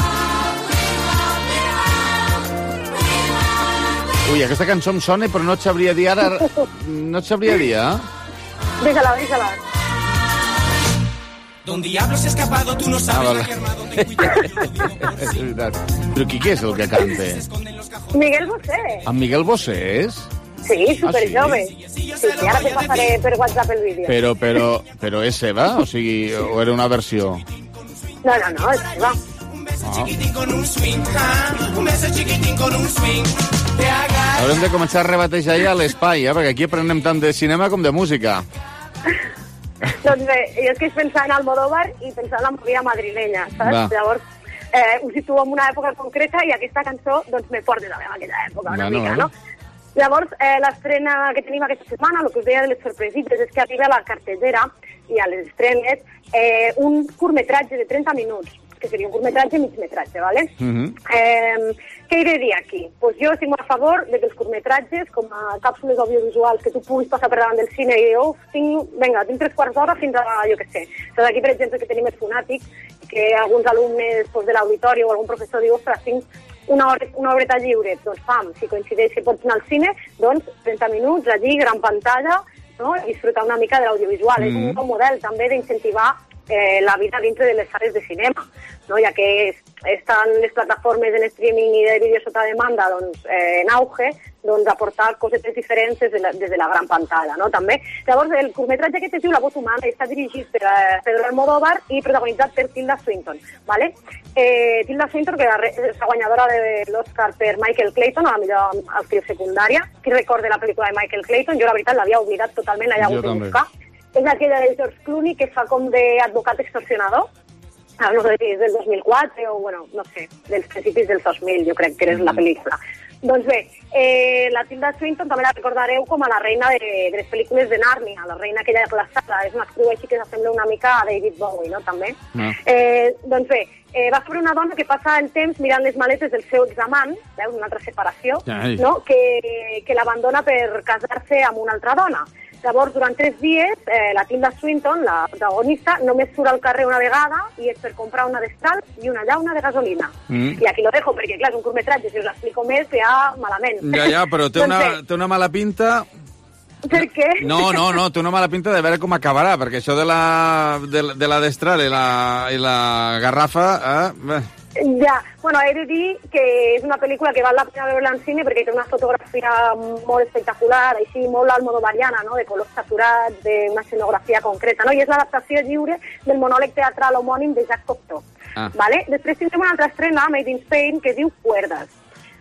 Ui, aquesta cançó em sona, però no et sabria dir ara... No et sabria dir, eh? Deixa-la, deixa-la. Don Diablo se ha escapado, tú no sabes ah, vale. la que arma donde És veritat. Però qui és el que canta? Miguel Bosé. En Miguel Bosé és? Sí, superjove. Ah, sí? Sí, sí, ara te passaré per WhatsApp el vídeo. Però, però, però és seva? O sigui, o era una versió? No, no, no, és seva. Ah. Haurem de començar a rebatejar ja l'espai, eh? Perquè aquí aprenem tant de cinema com de música. Doncs bé, jo és que és pensar en Almodóvar i pensar en la movida madrilenya, saps? Va. Llavors, eh, ho situo en una època concreta i aquesta cançó doncs, me porta també a aquella època una bueno, mica, no? Llavors, eh, l'estrena que tenim aquesta setmana, el que us deia de les sorpresites, és que arriba a la cartellera i a les estrenes eh, un curtmetratge de trenta minuts, que seria un curtmetratge i migmetratge, ¿vale? Uh-huh. eh, què he de dir aquí? Pues jo estic molt a favor de que els curtmetratges, com a càpsules audiovisuals que tu puguis passar per davant del cine i jo tinc, venga, tinc tres quarts d'hora fins a, jo què sé. Doncs aquí, per exemple, que tenim els Funàtics, que alguns alumnes pues, de l'auditori o algun professor diu, ostres, tinc una, hora, una horeta lliure. Doncs, pam, si coincideix que pots anar al cine, doncs trenta minuts allí, gran pantalla, no? I disfrutar una mica de l'audiovisual. Mm. És un bon model també d'incentivar Eh, la vida dintre de les sales de cinema, no? Ja que es, estan les plataformes en streaming i de vídeo sota demanda doncs, eh, en auge, doncs aportar cosetes diferents des de la, des de la gran pantalla, no? També. Llavors, el curtmetratge aquest es diu La Voz Humana i està dirigit per eh, Pedro Almodóvar i protagonitzat per Tilda Swinton, ¿vale? Eh, Tilda Swinton, que és la guanyadora de l'Oscar per Michael Clayton, a la millor actriu secundària. Qui recorda la pel·lícula de Michael Clayton? Jo, la veritat, l'havia oblidat totalment, l'havia hagut de buscar. és aquella de George Clooney que fa com d'advocat extorsionador. Ah, no sé si és del dos mil quatre o, bueno, no sé, dels principis del dos mil, jo crec que és la pel·lícula. Doncs bé, eh, la Tilda Swinton també la recordareu com a la reina de, de les pel·lícules de Nàrnia, la reina aquella glaçada, és una actriu així que s'assembla una mica a David Bowie, no?, també. No. Eh, doncs bé, eh, va sobre una dona que passa el temps mirant les maletes del seu examant, veus, una altra separació, Ai. no?, que, que l'abandona per casar-se amb una altra dona. Llavors, durant tres dies, eh, la Tilda Swinton, la protagonista, només surt al carrer una vegada i és per comprar una destral i una llauna de gasolina. Mm. I aquí lo dejo, perquè, clar, és un curtmetratge, si us l'explico més, ja malament. Ja, ja, però té una, té una mala pinta... Per què? No, no, no, té una mala pinta de veure com acabarà, perquè això de la, de, de la destral i la, i la garrafa... Eh? Ja, bueno, he de dir que és una pel·lícula que val la pena veure en cine perquè té una fotografia molt espectacular, així molt almodovariana, no?, de colors saturats, d'una escenografia concreta, no?, i és l'adaptació lliure del monòleg teatral homònim de Jacques Cocteau. Ah. Vale? Després tindrem una altra estrena, Made in Spain, que es diu Cuerdas.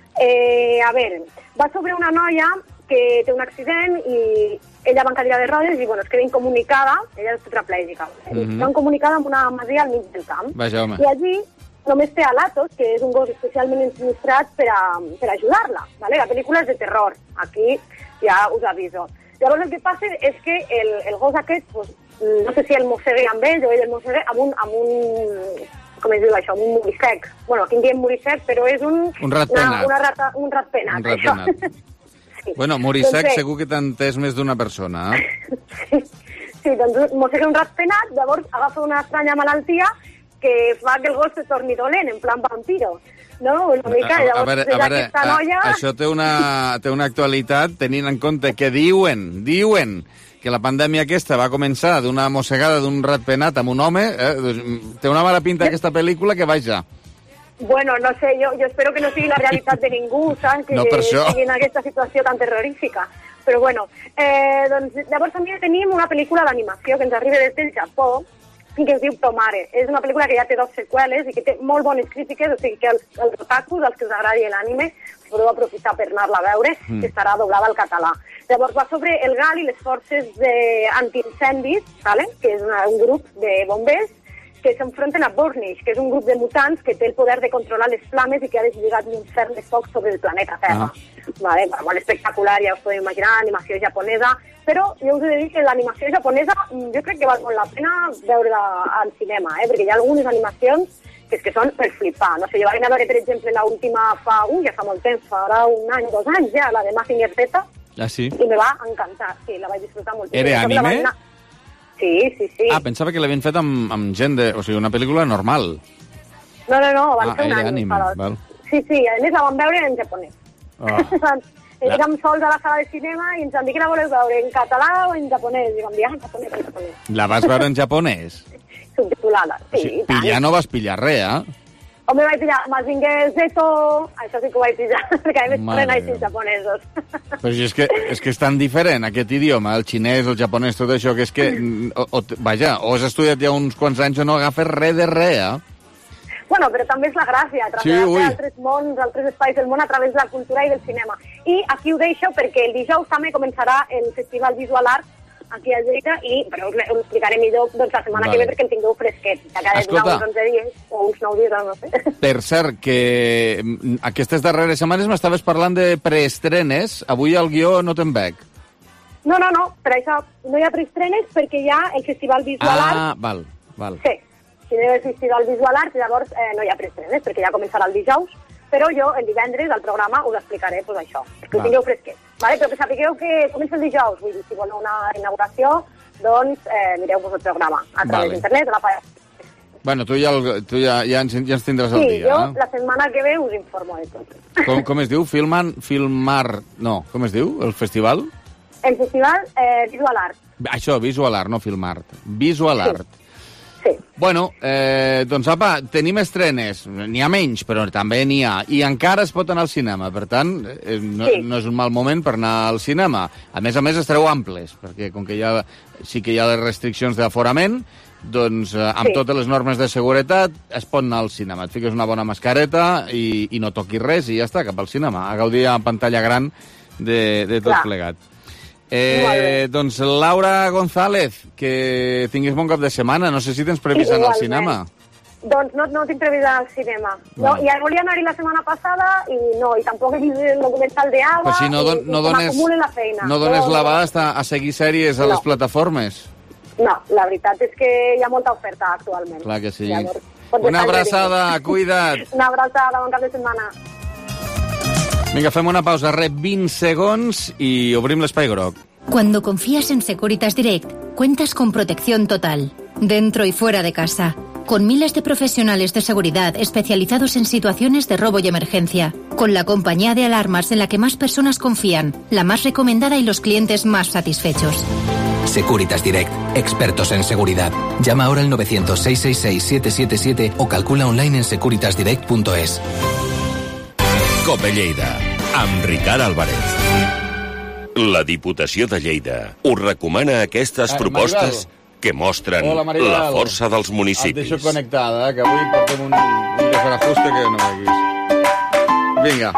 Eh, a veure, va sobre una noia que té un accident i ella va en cadira de rodes i, bueno, es queda incomunicada, ella és tetraplègica, eh? mm-hmm. va incomunicada amb una masia al mig del camp. Vaja, home. I allí només té a l'Atos, que és un gos especialment ensinistrat per, a, per ajudar-la. ¿Vale? La pel·lícula és de terror, aquí ja us aviso. Llavors el que passa és que el, el gos aquest, pues, no sé si el mossegui amb ell o ell el mossegui amb un, amb un com es diu això, un morisec. Bueno, aquí en diem morisec, però és un... Un ratpenat. Una, una rata, un ratpenat, un ratpenat. Sí. Bueno, morisec doncs segur que t'ha entès més d'una persona, eh? sí, sí, doncs mossegui un ratpenat, llavors agafa una estranya malaltia que fa que el gos se torni dolent, en plan vampiro. No? Una mica, a, llavors, a veure, a veure aquesta noia... a, això té una, té una actualitat tenint en compte que diuen, diuen que la pandèmia aquesta va començar d'una mossegada d'un ratpenat amb un home, eh? Té una mala pinta aquesta pel·lícula que vaja. Bueno, no sé, jo, jo espero que no sigui la realitat de ningú, saps? Que no, per això. sigui en aquesta situació tan terrorífica. Però bueno, eh, doncs llavors també tenim una pel·lícula d'animació que ens arriba des del Japó, i que es diu Tomare. És una pel·lícula que ja té dos seqüeles i que té molt bones crítiques, o sigui que els, els otakus, els que us agradi l'anime, podeu aprofitar per anar-la a veure, mm. que estarà doblada al català. Llavors va sobre el GAL i les forces antiincendis, ¿vale? Que és una, un grup de bombers que s'enfronten a Burnish, que és un grup de mutants que té el poder de controlar les flames i que ha deslligat l'infern de foc sobre el planeta Terra. Ah. Vale, molt espectacular, ja us podeu imaginar, animació japonesa, però jo us he de dir que l'animació japonesa jo crec que val molt la pena veure-la al cinema, eh? Perquè hi ha algunes animacions que, és que són per flipar. No sé, jo vaig anar a veure, per exemple, l'última fa, uh, ja fa molt temps, farà un any, dos anys ja, la de Mazinger Z, ah, sí? i me va encantar, sí, la vaig disfrutar molt. Era anime? Sí, sí, sí. Ah, pensava que l'havien fet amb, amb gent de... O sigui, una pel·lícula normal. No, no, no, van ah, fer un any. Anime, val. Sí, sí, a més la vam veure en japonès. Oh. Érem sols a la sala de cinema i ens van dir que la voleu veure en català o en japonès. I vam dir, ah, en japonès, en japonès. La vas veure en japonès? Subtitulada, sí. O sigui, pillar no vas pillar res, eh? Home, vaig pillar Mazinger Z, això sí que ho vaig pillar, perquè a més ponen així japonesos. Però si és que, és que és tan diferent aquest idioma, el xinès, el japonès, tot això, que és que, o, o, vaja, o has estudiat ja uns quants anys o no agafes res de res, eh? Bueno, però també és la gràcia, traslladar sí, altres mons, altres espais del món a través de la cultura i del cinema. I aquí ho deixo perquè el dijous també començarà el Festival Visual Art aquí a Lleida, i, però us, us explicaré millor doncs, la setmana vale. que ve perquè el tingueu fresquet. Ja cada Escolta, uns onze dies o uns nou dies, no sé. Per cert, que aquestes darreres setmanes m'estaves parlant de preestrenes. Avui al guió no te'n veig. No, no, no. Per això no hi ha preestrenes perquè hi ha el Festival Visual ah, Art. Ah, val, val. Sí, si hi ha el Festival Visual Art, llavors eh, no hi ha preestrenes perquè ja començarà el dijous. Però jo, el divendres, al programa, us explicaré pues, això, que ho tingueu fresquet. Vale? Però que sapigueu que comença el dijous, vull dir, si voleu una inauguració, doncs eh, mireu-vos el programa a través vale. d'internet o la pàgina. Bueno, tu ja, el, tu ja, ja, ens, ja ens tindràs sí, el dia, jo no? La setmana que ve us informo de tot. Com, com es diu? Filman, Filmar... No, com es diu, el festival? El festival eh, Visual Art. Això, Visual Art, no Filmart. Visual sí. Art. Sí. Bueno, eh, doncs apa, tenim estrenes, n'hi ha menys, però també n'hi ha, i encara es pot anar al cinema, per tant, eh, no, sí. no és un mal moment per anar al cinema. A més a més, estareu amples, perquè com que hi ha, sí que hi ha les restriccions d'aforament, doncs eh, amb sí. totes les normes de seguretat es pot anar al cinema. Et fiques una bona mascareta i, i no toquis res i ja està, cap al cinema, a gaudir en pantalla gran de, de tot Clar. plegat. Eh, doncs Laura González, que tinguis bon cap de setmana. No sé si tens previst anar al cinema. Doncs no, no tinc previst anar al cinema. No, ja volia anar-hi la setmana passada i no, i tampoc he vist el documental de Ava. Però si no, don, no dones, la feina. no dones no, l'abast a, a seguir sèries a no. les plataformes. No, la veritat és que hi ha molta oferta actualment. Clar que sí. Llavors, una abraçada, cuida't. Una abraçada, bon cap de setmana. Vinga, fem una pausa, rep vint segons i obrim l'espai groc. Cuando confías en Securitas Direct, cuentas con protección total, dentro y fuera de casa, con miles de profesionales de seguridad especializados en situaciones de robo y emergencia, con la compañía de alarmas en la que más personas confían, la más recomendada y los clientes más satisfechos. Securitas Direct, expertos en seguridad. Llama ahora al novecientos, seiscientos sesenta y seis, siete siete siete o calcula online en securitas direct punto es. Cope Lleida, amb Ricard Álvarez. La Diputació de Lleida us recomana aquestes Ah, propostes Maribel. que mostren Hola, Maribel. la força dels Et municipis. deixo connectada, eh, que avui portem un, un desbarajuste que no veguis. Vinga.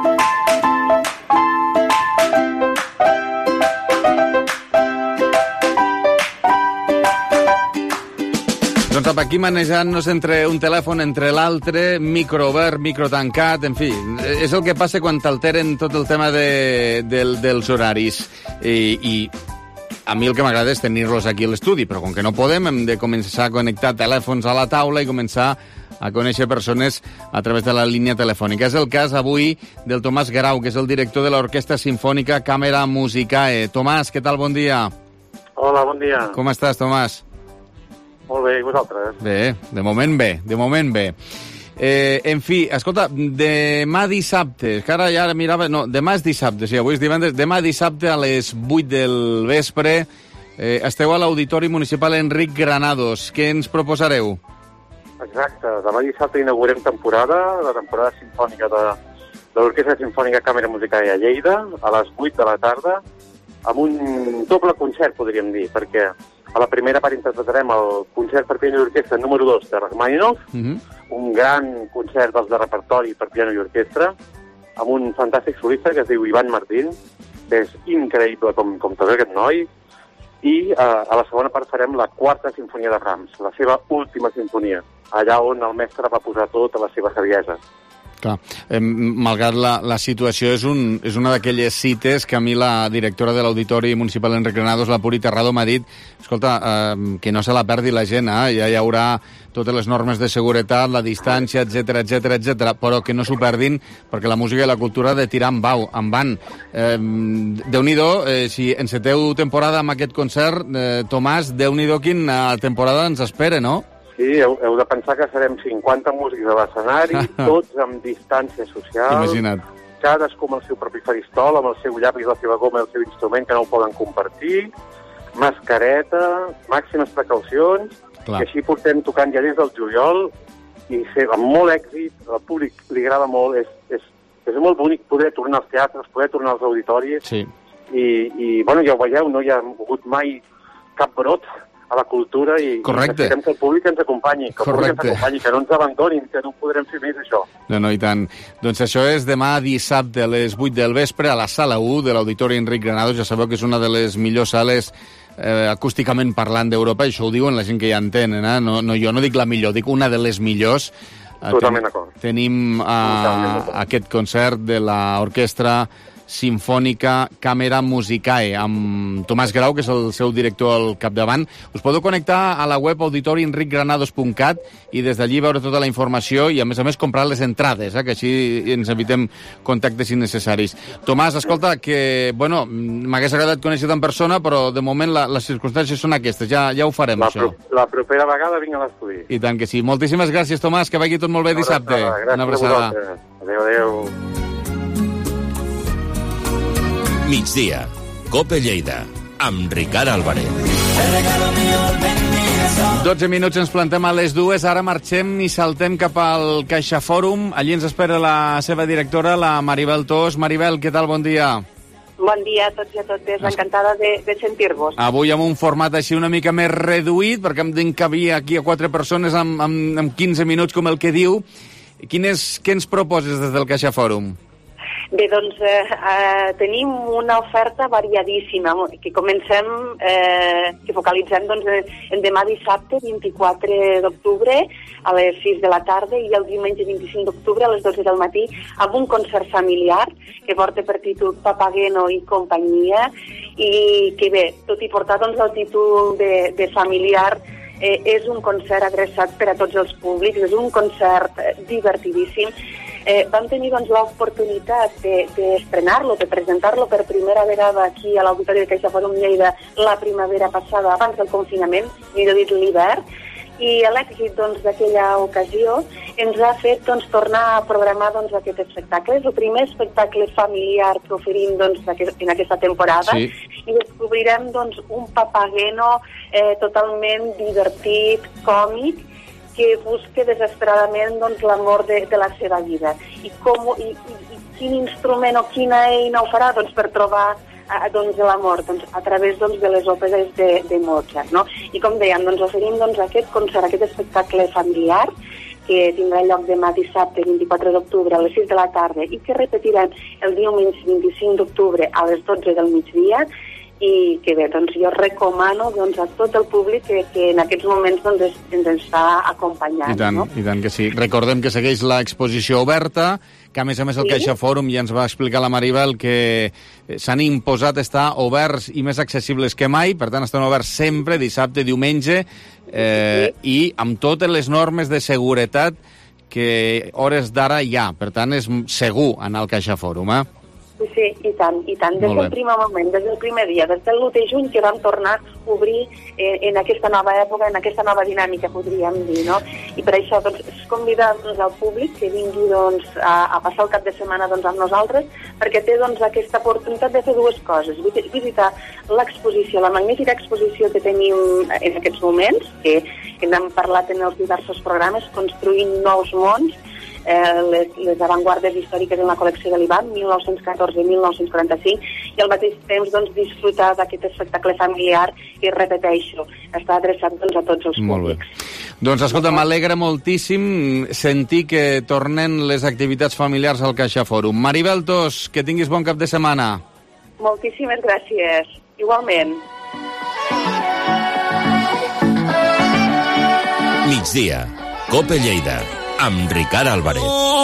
Doncs apa, aquí manejant-nos entre un telèfon, entre l'altre, micro obert, micro tancat, en fi, és el que passa quan t'alteren tot el tema de, del, dels horaris. I, i a mi el que m'agrada és tenir-los aquí a l'estudi, però com que no podem, hem de començar a connectar telèfons a la taula i començar a conèixer persones a través de la línia telefònica. És el cas avui del Tomàs Grau, que és el director de l'Orquestra Simfònica Càmera Musicae. Tomàs, què tal? Bon dia. Hola, bon dia. Com estàs, Tomàs? Molt bé, i vosaltres? Bé, de moment bé, de moment bé. Eh, en fi, escolta, demà dissabte, que ara ja mirava... No, demà és dissabte, sí, avui és divendres. Demà dissabte a les vuit del vespre eh, esteu a l'Auditori Municipal Enric Granados. Què ens proposareu? Exacte, demà dissabte inaugurem temporada, la temporada simfònica de, de l'Orquestra Simfònica Càmera Musicae a Lleida, a les vuit de la tarda, amb un doble concert, podríem dir, perquè a la primera part interpretarem el concert per piano i orquestra número dos de Rachmaninoff, Mm-hmm. un gran concert dels de repertori per piano i orquestra, amb un fantàstic solista que es diu Ivan Martín, que és increïble com, com toca aquest noi, i eh, a la segona part farem la quarta sinfonia de Brahms, la seva última sinfonia, allà on el mestre va posar tota la seva saviesa. Clar, eh, malgrat la, la situació, és, un, és una d'aquelles cites que a mi la directora de l'Auditori Municipal Enric Granados, la Puri Terrado, m'ha dit, escolta, eh, que no se la perdi la gent, eh? Ja hi haurà totes les normes de seguretat, la distància, etcètera, etcètera, etcètera, però que no s'ho perdin, perquè la música i la cultura ha de tirar en bau, en van. Eh, Déu-n'hi-do, eh, si enceteu temporada amb aquest concert, eh, Tomàs, Déu-n'hi-do quina temporada ens espera, no? Sí, heu, heu de pensar que serem cinquanta músics a l'escenari, tots amb distància social, Imagina't. cadascú amb el seu propi faristol, amb el seu llapis, la seva goma i el seu instrument, que no el poden compartir, mascareta, màximes precaucions, Clar. i així portem tocant ja des del juliol, i sé, amb molt èxit, al públic li agrada molt, és, és, és molt bonic poder tornar als teatres, poder tornar als auditoris, sí. i, i bueno, ja ho veieu, no hi ha hagut mai cap brot a la cultura i, i necessitem que el públic ens acompanyi, que el públic ens acompanyi, que no ens abandonin, que no podrem fer més això. No, no, i tant. Doncs això és demà dissabte a les vuit del vespre a la sala u de l'Auditori Enric Granados. Ja sabeu que és una de les millors sales eh, acústicament parlant d'Europa, això ho diuen la gent que ja entenen, eh? No, no, jo no dic la millor, dic una de les millors. Totalment d'acord. Tenim uh, aquest concert de l'Orquestra Simfònica Càmera Musicae amb Tomàs Grau, que és el seu director al capdavant. Us podeu connectar a la web auditori enric granados punt cat i des d'allí veure tota la informació i, a més a més, comprar les entrades, eh, que així ens evitem contactes innecessaris. Tomàs, escolta, que, bueno, m'hagués agradat conèixer-te en persona, però de moment la, les circumstàncies són aquestes. Ja, ja ho farem, la això. Pro la propera vegada vinc a l'estudi. I tant que sí. Moltíssimes gràcies, Tomàs, que vagi tot molt bé dissabte. Gràcies Una abraçada. a vosaltres. Adéu, adéu. Migdia, Cope Lleida, amb Ricard Álvarez. dotze minuts ens plantem a les dues, ara marxem i saltem cap al Caixa Fòrum. Allí ens espera la seva directora, la Maribel Tos. Maribel, què tal? Bon dia. Bon dia a tots i a totes, encantada de, de sentir-vos. Avui amb un format així una mica més reduït, perquè hem d'encabir aquí a quatre persones amb, amb, amb quinze minuts, com el que diu. Quines, què ens proposes des del Caixa Fòrum? Bé, doncs eh, eh, tenim una oferta variadíssima, que comencem, eh, que focalitzem doncs, en demà dissabte, vint-i-quatre d'octubre, a les sis de la tarda, i el diumenge vint-i-cinc d'octubre, a les dotze del matí, amb un concert familiar que porta per títol Papageno i companyia, i que bé, tot i portar doncs, el títol de, de familiar, eh, és un concert adreçat per a tots els públics, és un concert divertidíssim. Eh, vam tenir doncs, l'oportunitat d'estrenar-lo, de, de presentar-lo per primera vegada aquí a l'Auditori de CaixaForum Lleida la primavera passada, abans del confinament, millor dit l'hivern, i l'èxit doncs, d'aquella ocasió ens ha fet doncs, tornar a programar doncs, aquest espectacle. És el primer espectacle familiar que oferim doncs, en aquesta temporada, sí. I descobrirem doncs, un Papageno eh, totalment divertit, còmic, que busca desesperadament doncs, l'amor de, de la seva vida. I, com, i, i, i quin instrument o quina eina ho farà doncs, per trobar eh, doncs, l'amor doncs, a través doncs, de les òperes de, de Mozart. No? I com dèiem, doncs, oferim doncs, aquest concert, aquest espectacle familiar que tindrà lloc demà dissabte vint-i-quatre d'octubre a les sis de la tarda i que repetirem el diumenge vint-i-cinc d'octubre a les dotze del migdia, i que bé, doncs jo recomano doncs, a tot el públic que, que en aquests moments doncs, ens està acompanyant. I tant, no? I tant que sí. Recordem que segueix l'exposició oberta, que a més a més el sí. CaixaForum ja ens va explicar la Maribel que s'han imposat estar oberts i més accessibles que mai, per tant estan oberts sempre, dissabte, diumenge, eh, sí. I amb totes les normes de seguretat que hores d'ara hi ha. Per tant, és segur anar al CaixaForum, eh? Sí, sí, i tant, i tant. Des del primer moment, des del primer dia, des del l'u de juny que vam tornar a obrir eh, en aquesta nova època, en aquesta nova dinàmica, podríem dir, no? I per això, doncs, és convidar doncs, al públic que vingui doncs, a, a passar el cap de setmana doncs, amb nosaltres, perquè té doncs, aquesta oportunitat de fer dues coses. Visitar l'exposició, la magnífica exposició que tenim en aquests moments, que, que n'hem parlat en els diversos programes, Construint nous mons, Eh, les, les avantguardes històriques en la col·lecció de l'I B A M, mil nou-cents catorze a mil nou-cents quaranta-cinc, i al mateix temps doncs, disfrutar d'aquest espectacle familiar i, repeteixo, està adreçat doncs, a tots els Molt públics. Bé. Doncs escolta, m'alegra moltíssim sentir que tornen les activitats familiars al CaixaForum. Maribel Tos, que tinguis bon cap de setmana. Moltíssimes gràcies. Igualment. Migdia. COPE Lleida. Amb Ricard Álvarez.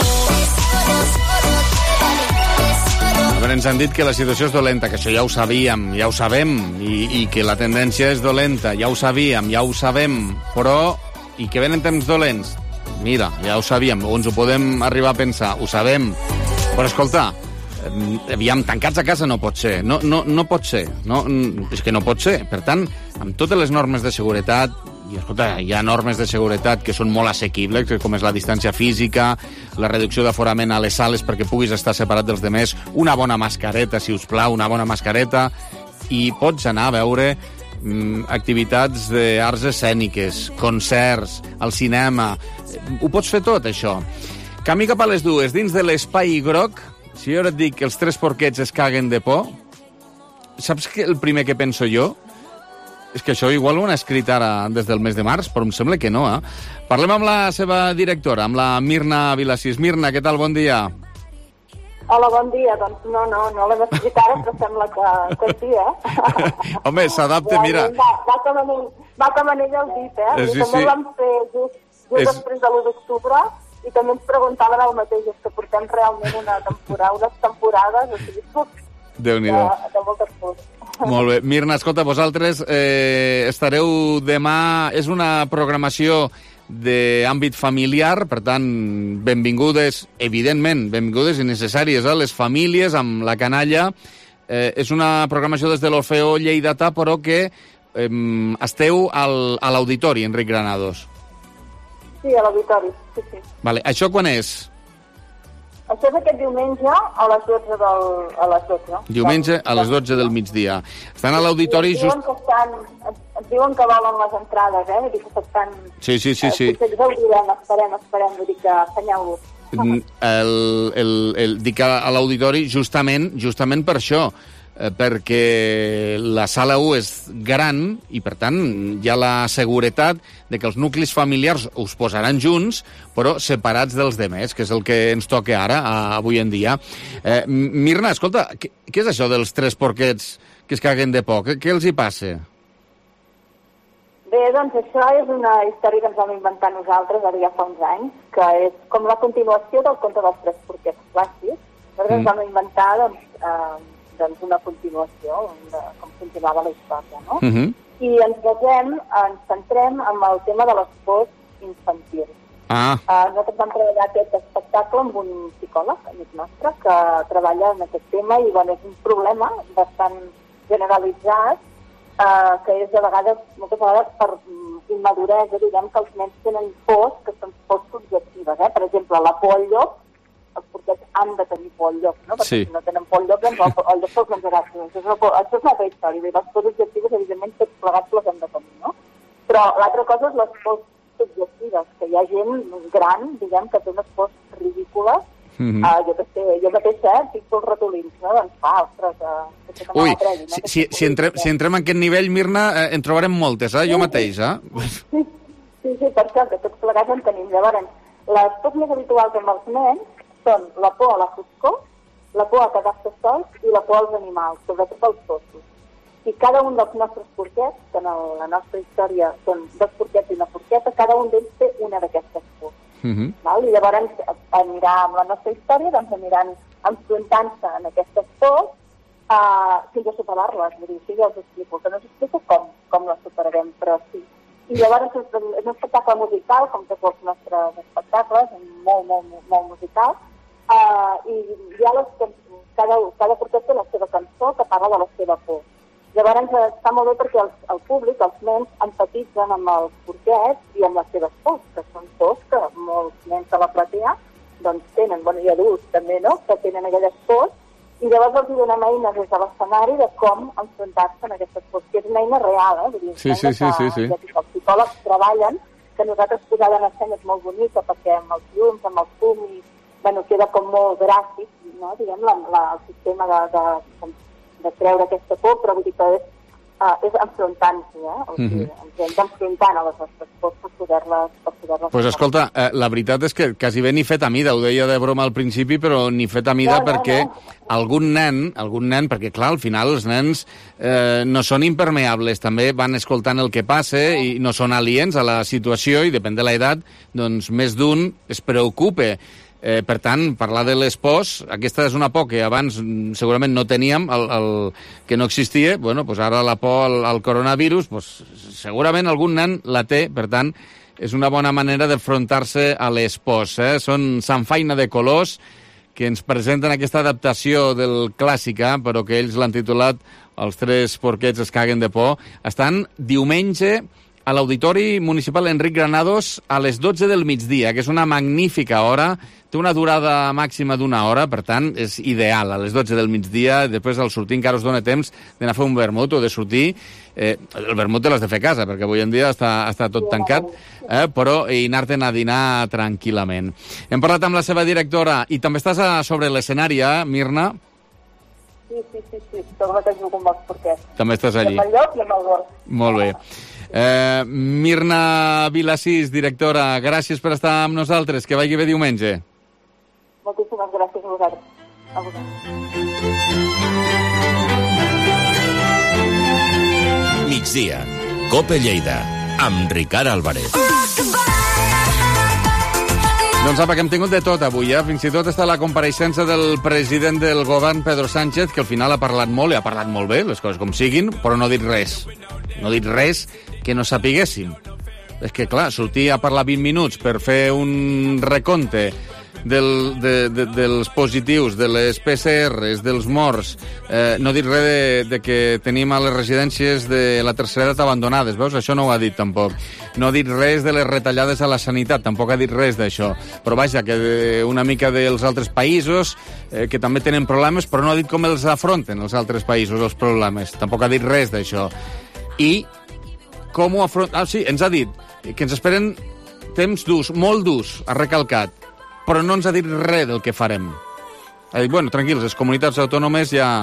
A veure, ens han dit que la situació és dolenta, que això ja ho sabíem, ja ho sabem, i, i que la tendència és dolenta, ja ho sabíem, ja ho sabem, però... I que venen temps dolents? Mira, ja ho sabíem, o ens ho podem arribar a pensar, ho sabem. Però escolta, aviam, tancats a casa no pot ser, no, no, no pot ser, no, és que no pot ser. Per tant, amb totes les normes de seguretat, i escolta, hi ha normes de seguretat que són molt assequibles, com és la distància física, la reducció d'aforament a les sales perquè puguis estar separat dels demés, una bona mascareta, si us plau, una bona mascareta, i pots anar a veure mm, activitats d'arts escèniques, concerts, al cinema, ho pots fer tot, això. Camí cap a les dues, dins de l'espai groc, si jo ara et dic que els tres porquets es caguen de por, saps que el primer que penso jo? És que això igual ho han escrit ara des del mes de març, però em sembla que no, eh? Parlem amb la seva directora, amb la Mirna Vilasís. Mirna, què tal? Bon dia. Hola, bon dia. Doncs no, no, no l'hem escrit ara, però sembla que, que sí, eh? Home, s'adapta, mira. Va, va, com anell, va com anell el dit, eh? eh sí, I també sí. vam fer just, just és... després de l'u d'octubre, i també ens preguntaven el mateix, és que portem realment una temporada, unes temporades, o sigui, uf, Déu-n'hi-do. de, de moltes coses. Molt bé. Mirna, escolta, vosaltres eh, estareu demà... És una programació d'àmbit familiar, per tant, benvingudes, evidentment, benvingudes i necessàries a les famílies, amb la canalla. Eh, és una programació des de l'Orfeó Lleidatà, però que eh, esteu al, a l'auditori, Enric Granados. Sí, a l'auditori, sí, sí. Vale. Això quan és? Això és aquest diumenge a les dotze del... a les dotze. Diumenge a les dotze del migdia. Estan a l'auditori just... Ens diuen, que estan, ens diuen que volen les entrades, eh? Vull dir que estan... Sí, sí, sí, sí. Potser ens veurem, esperem, esperem, vull dir que assenyeu-vos. El, el, el, dic a l'auditori justament justament per això. eh, perquè la sala u és gran i, per tant, hi ha la seguretat de que els nuclis familiars us posaran junts, però separats dels demés, que és el que ens toca ara, avui en dia. Eh, Mirna, escolta, què, què és això dels tres porquets que es caguen de por? Què, què els hi passa? Bé, doncs això és una història que ens vam inventar nosaltres ara ja fa uns anys, que és com la continuació del conte dels tres porquets clàssics. Nosaltres mm. ens vam inventar doncs, eh, doncs una continuació, de com continuava la història, no? Mm -hmm. I ens basem, ens centrem en el tema de les pors infantils. Ah. Uh, nosaltres vam treballar aquest espectacle amb un psicòleg, amic nostre, que treballa en aquest tema i bueno, és un problema bastant generalitzat, Uh, que és de vegades, moltes vegades per um, immaduresa, diguem que els nens tenen pors que són pors subjectives, eh? Per exemple, la por al llop, els porquets han de tenir por al llop, no? Perquè sí. Si no tenen por al llop, doncs el, el llop se'ls menjarà. Això és una, això és una altra història, i les pors objectives, evidentment, tots plegats les hem de tenir, no? Però l'altra cosa és les pors subjectives, que hi ha gent gran, diguem, que té unes pors ridícules. Mm-hmm. Uh, jo, que sé, jo mateixa eh, tinc pels ratolins, no? Doncs fa, ostres, uh, que Ui, tregui, no? si, si, si, entrem, si entrem en aquest nivell, Mirna, eh, en trobarem moltes, eh? Jo sí, mateix, eh? Sí, sí, sí, per això, que tots plegats en tenim. Llavors, les pors més habituals amb els nens són la por a la foscor, la por a quedar-se sols i la por als animals, sobretot als gossos. I cada un dels nostres porquets, que en el, la nostra història són dos porquets i una porqueta, cada un d'ells té una d'aquestes pors. Uh-huh. Val? I llavors anirà amb la nostra història, doncs aniran enfrontant-se en aquestes pors uh, fins a superar-les. Vull dir, sí, ja us explico, que no us explico com, com les superarem, però sí. I llavors és un espectacle musical, com tots els nostres espectacles, molt, molt, molt musical, uh, i hi ha les, cada, cada porquet té la seva cançó que parla de la seva por. Llavors està molt bé perquè el, el públic, els nens, empatitzen amb els porquets i amb les seves pors, que són pors que molts nens de la platea doncs tenen, bueno, i adults també, no?, que tenen aquelles pors, i llavors els donem eines des de l'escenari de com enfrontar-se en aquestes pors, que és una eina real, eh? Vull dir, sí, sí, sí, sí, sí. Els psicòlegs treballen, que nosaltres posada en escena és molt bonica, perquè amb els llums, amb els fum, i, bueno, queda com molt gràfic, no?, diguem, la, la, el sistema de... de de treure aquesta por, però vull dir que és, uh, és enfrontant-s'hi, eh? O sigui, mm-hmm. ens hem d'enfrontant a les nostres pors per poder-les... Per poder-les pues escolta, eh, la veritat és que quasi bé ni fet a mida, ho deia de broma al principi, però ni fet a mida no, perquè no, no. algun nen, algun nen, perquè clar, al final els nens eh, no són impermeables, també van escoltant el que passa no. i no són aliens a la situació i depèn de l'edat, doncs més d'un es preocupa. Eh, per tant, parlar de les pors, aquesta és una por que abans segurament no teníem, el, el, que no existia, bueno, pues ara la por al, al coronavirus, pues, segurament algun nen la té, per tant, és una bona manera d'enfrontar-se a les pors. Eh? Són Sanfaina de colors, que ens presenten aquesta adaptació del clàssic, eh? però que ells l'han titulat Els tres porquets es caguen de por. Estan diumenge a l'Auditori Municipal Enric Granados a les dotze del migdia, que és una magnífica hora, té una durada màxima d'una hora, per tant, és ideal, a les dotze del migdia, després al sortir encara us dona temps d'anar a fer un vermut o de sortir. Eh, el vermut te l'has de fer a casa, perquè avui en dia està, està tot tancat, eh, però i anar-te'n a dinar tranquil·lament. Hem parlat amb la seva directora, i també estàs a sobre l'escenari, eh, Mirna? Sí, sí, sí, sí, tot el que jugo amb els porquets. També estàs allí. Amb el lloc i amb el gos. Molt bé. Eh, Mirna Vilasís, directora, gràcies per estar amb nosaltres. Que vagi bé diumenge. Moltíssimes gràcies a vosaltres. A vosaltres. Migdia. COPE Lleida. Amb Ricard Álvarez. Doncs apa, que hem tingut de tot avui, eh? Fins i tot està la compareixença del president del govern, Pedro Sánchez, que al final ha parlat molt, i ha parlat molt bé, les coses com siguin, però no ha dit res. No ha dit res que no sapiguéssim. És que, clar, sortir a parlar vint minuts per fer un recompte del, de, de, dels positius, de les P C Rs, dels morts, eh, no ha dit res de, de que tenim a les residències de la tercera edat abandonades, veus? Això no ho ha dit tampoc. No ha dit res de les retallades a la sanitat, tampoc ha dit res d'això. Però vaja, que una mica dels altres països, eh, que també tenen problemes, però no ha dit com els afronten els altres països, els problemes. Tampoc ha dit res d'això. I com ho afronten... Ah, sí, ens ha dit que ens esperen temps durs, molt durs, ha recalcat, però no ens ha dit res del que farem. Ha dit, bueno, tranquils, les comunitats autònomes ja,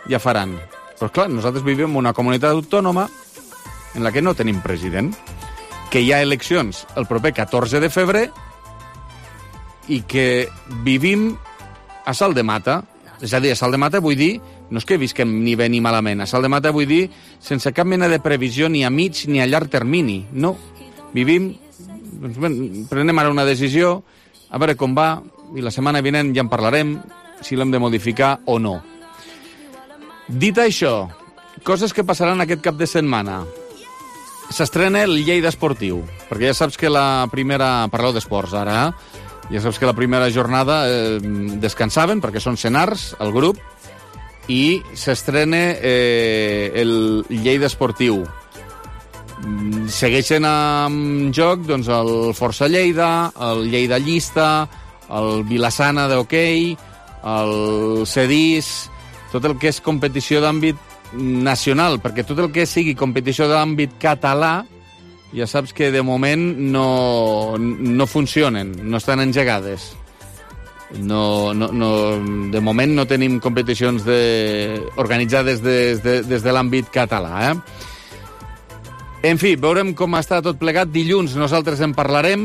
ja faran. Però clar, nosaltres vivim en una comunitat autònoma en la que no tenim president, que hi ha eleccions el proper catorze de febrer i que vivim a salt de mata. És a dir, a salt de mata vull dir, no és que visquem ni bé ni malament, a salt de mata vull dir sense cap mena de previsió ni a mig ni a llarg termini. No, vivim, doncs, bé, prenem ara una decisió, a veure com va, i la setmana vinent ja en parlarem, si l'hem de modificar o no. Dit això, coses que passaran aquest cap de setmana. S'estrena el Lleida Esportiu, perquè ja saps que la primera... Parleu d'esports ara, eh? Ja saps que la primera jornada eh, descansaven, perquè són senars, el grup, i s'estrena eh, el Lleida Esportiu. Segueixen en joc doncs, el Força Lleida, el Lleida Llista, el Vilassana d'hoquei, el Cedís, tot el que és competició d'àmbit nacional, perquè tot el que sigui competició d'àmbit català, ja saps que de moment no, no funcionen, no estan engegades. No, no, no, de moment no tenim competicions de, organitzades des de, des de l'àmbit català. Eh? En fi, veurem com està tot plegat. Dilluns nosaltres en parlarem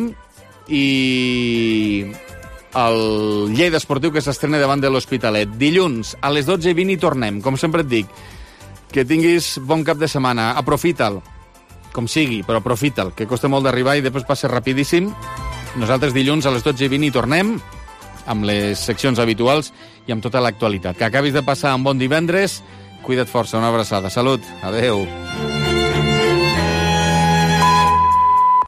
i el Lleida Esportiu que s'estrena davant de l'Hospitalet. Dilluns a les dotze i vint hi tornem. Com sempre et dic, que tinguis bon cap de setmana. Aprofita'l, com sigui, però aprofita'l, que costa molt d'arribar i després passa rapidíssim. Nosaltres dilluns a les dotze i vint hi tornem, amb les seccions habituals i amb tota l'actualitat. Que acabis de passar un bon divendres. Cuida't força, una abraçada. Salut. Adeu.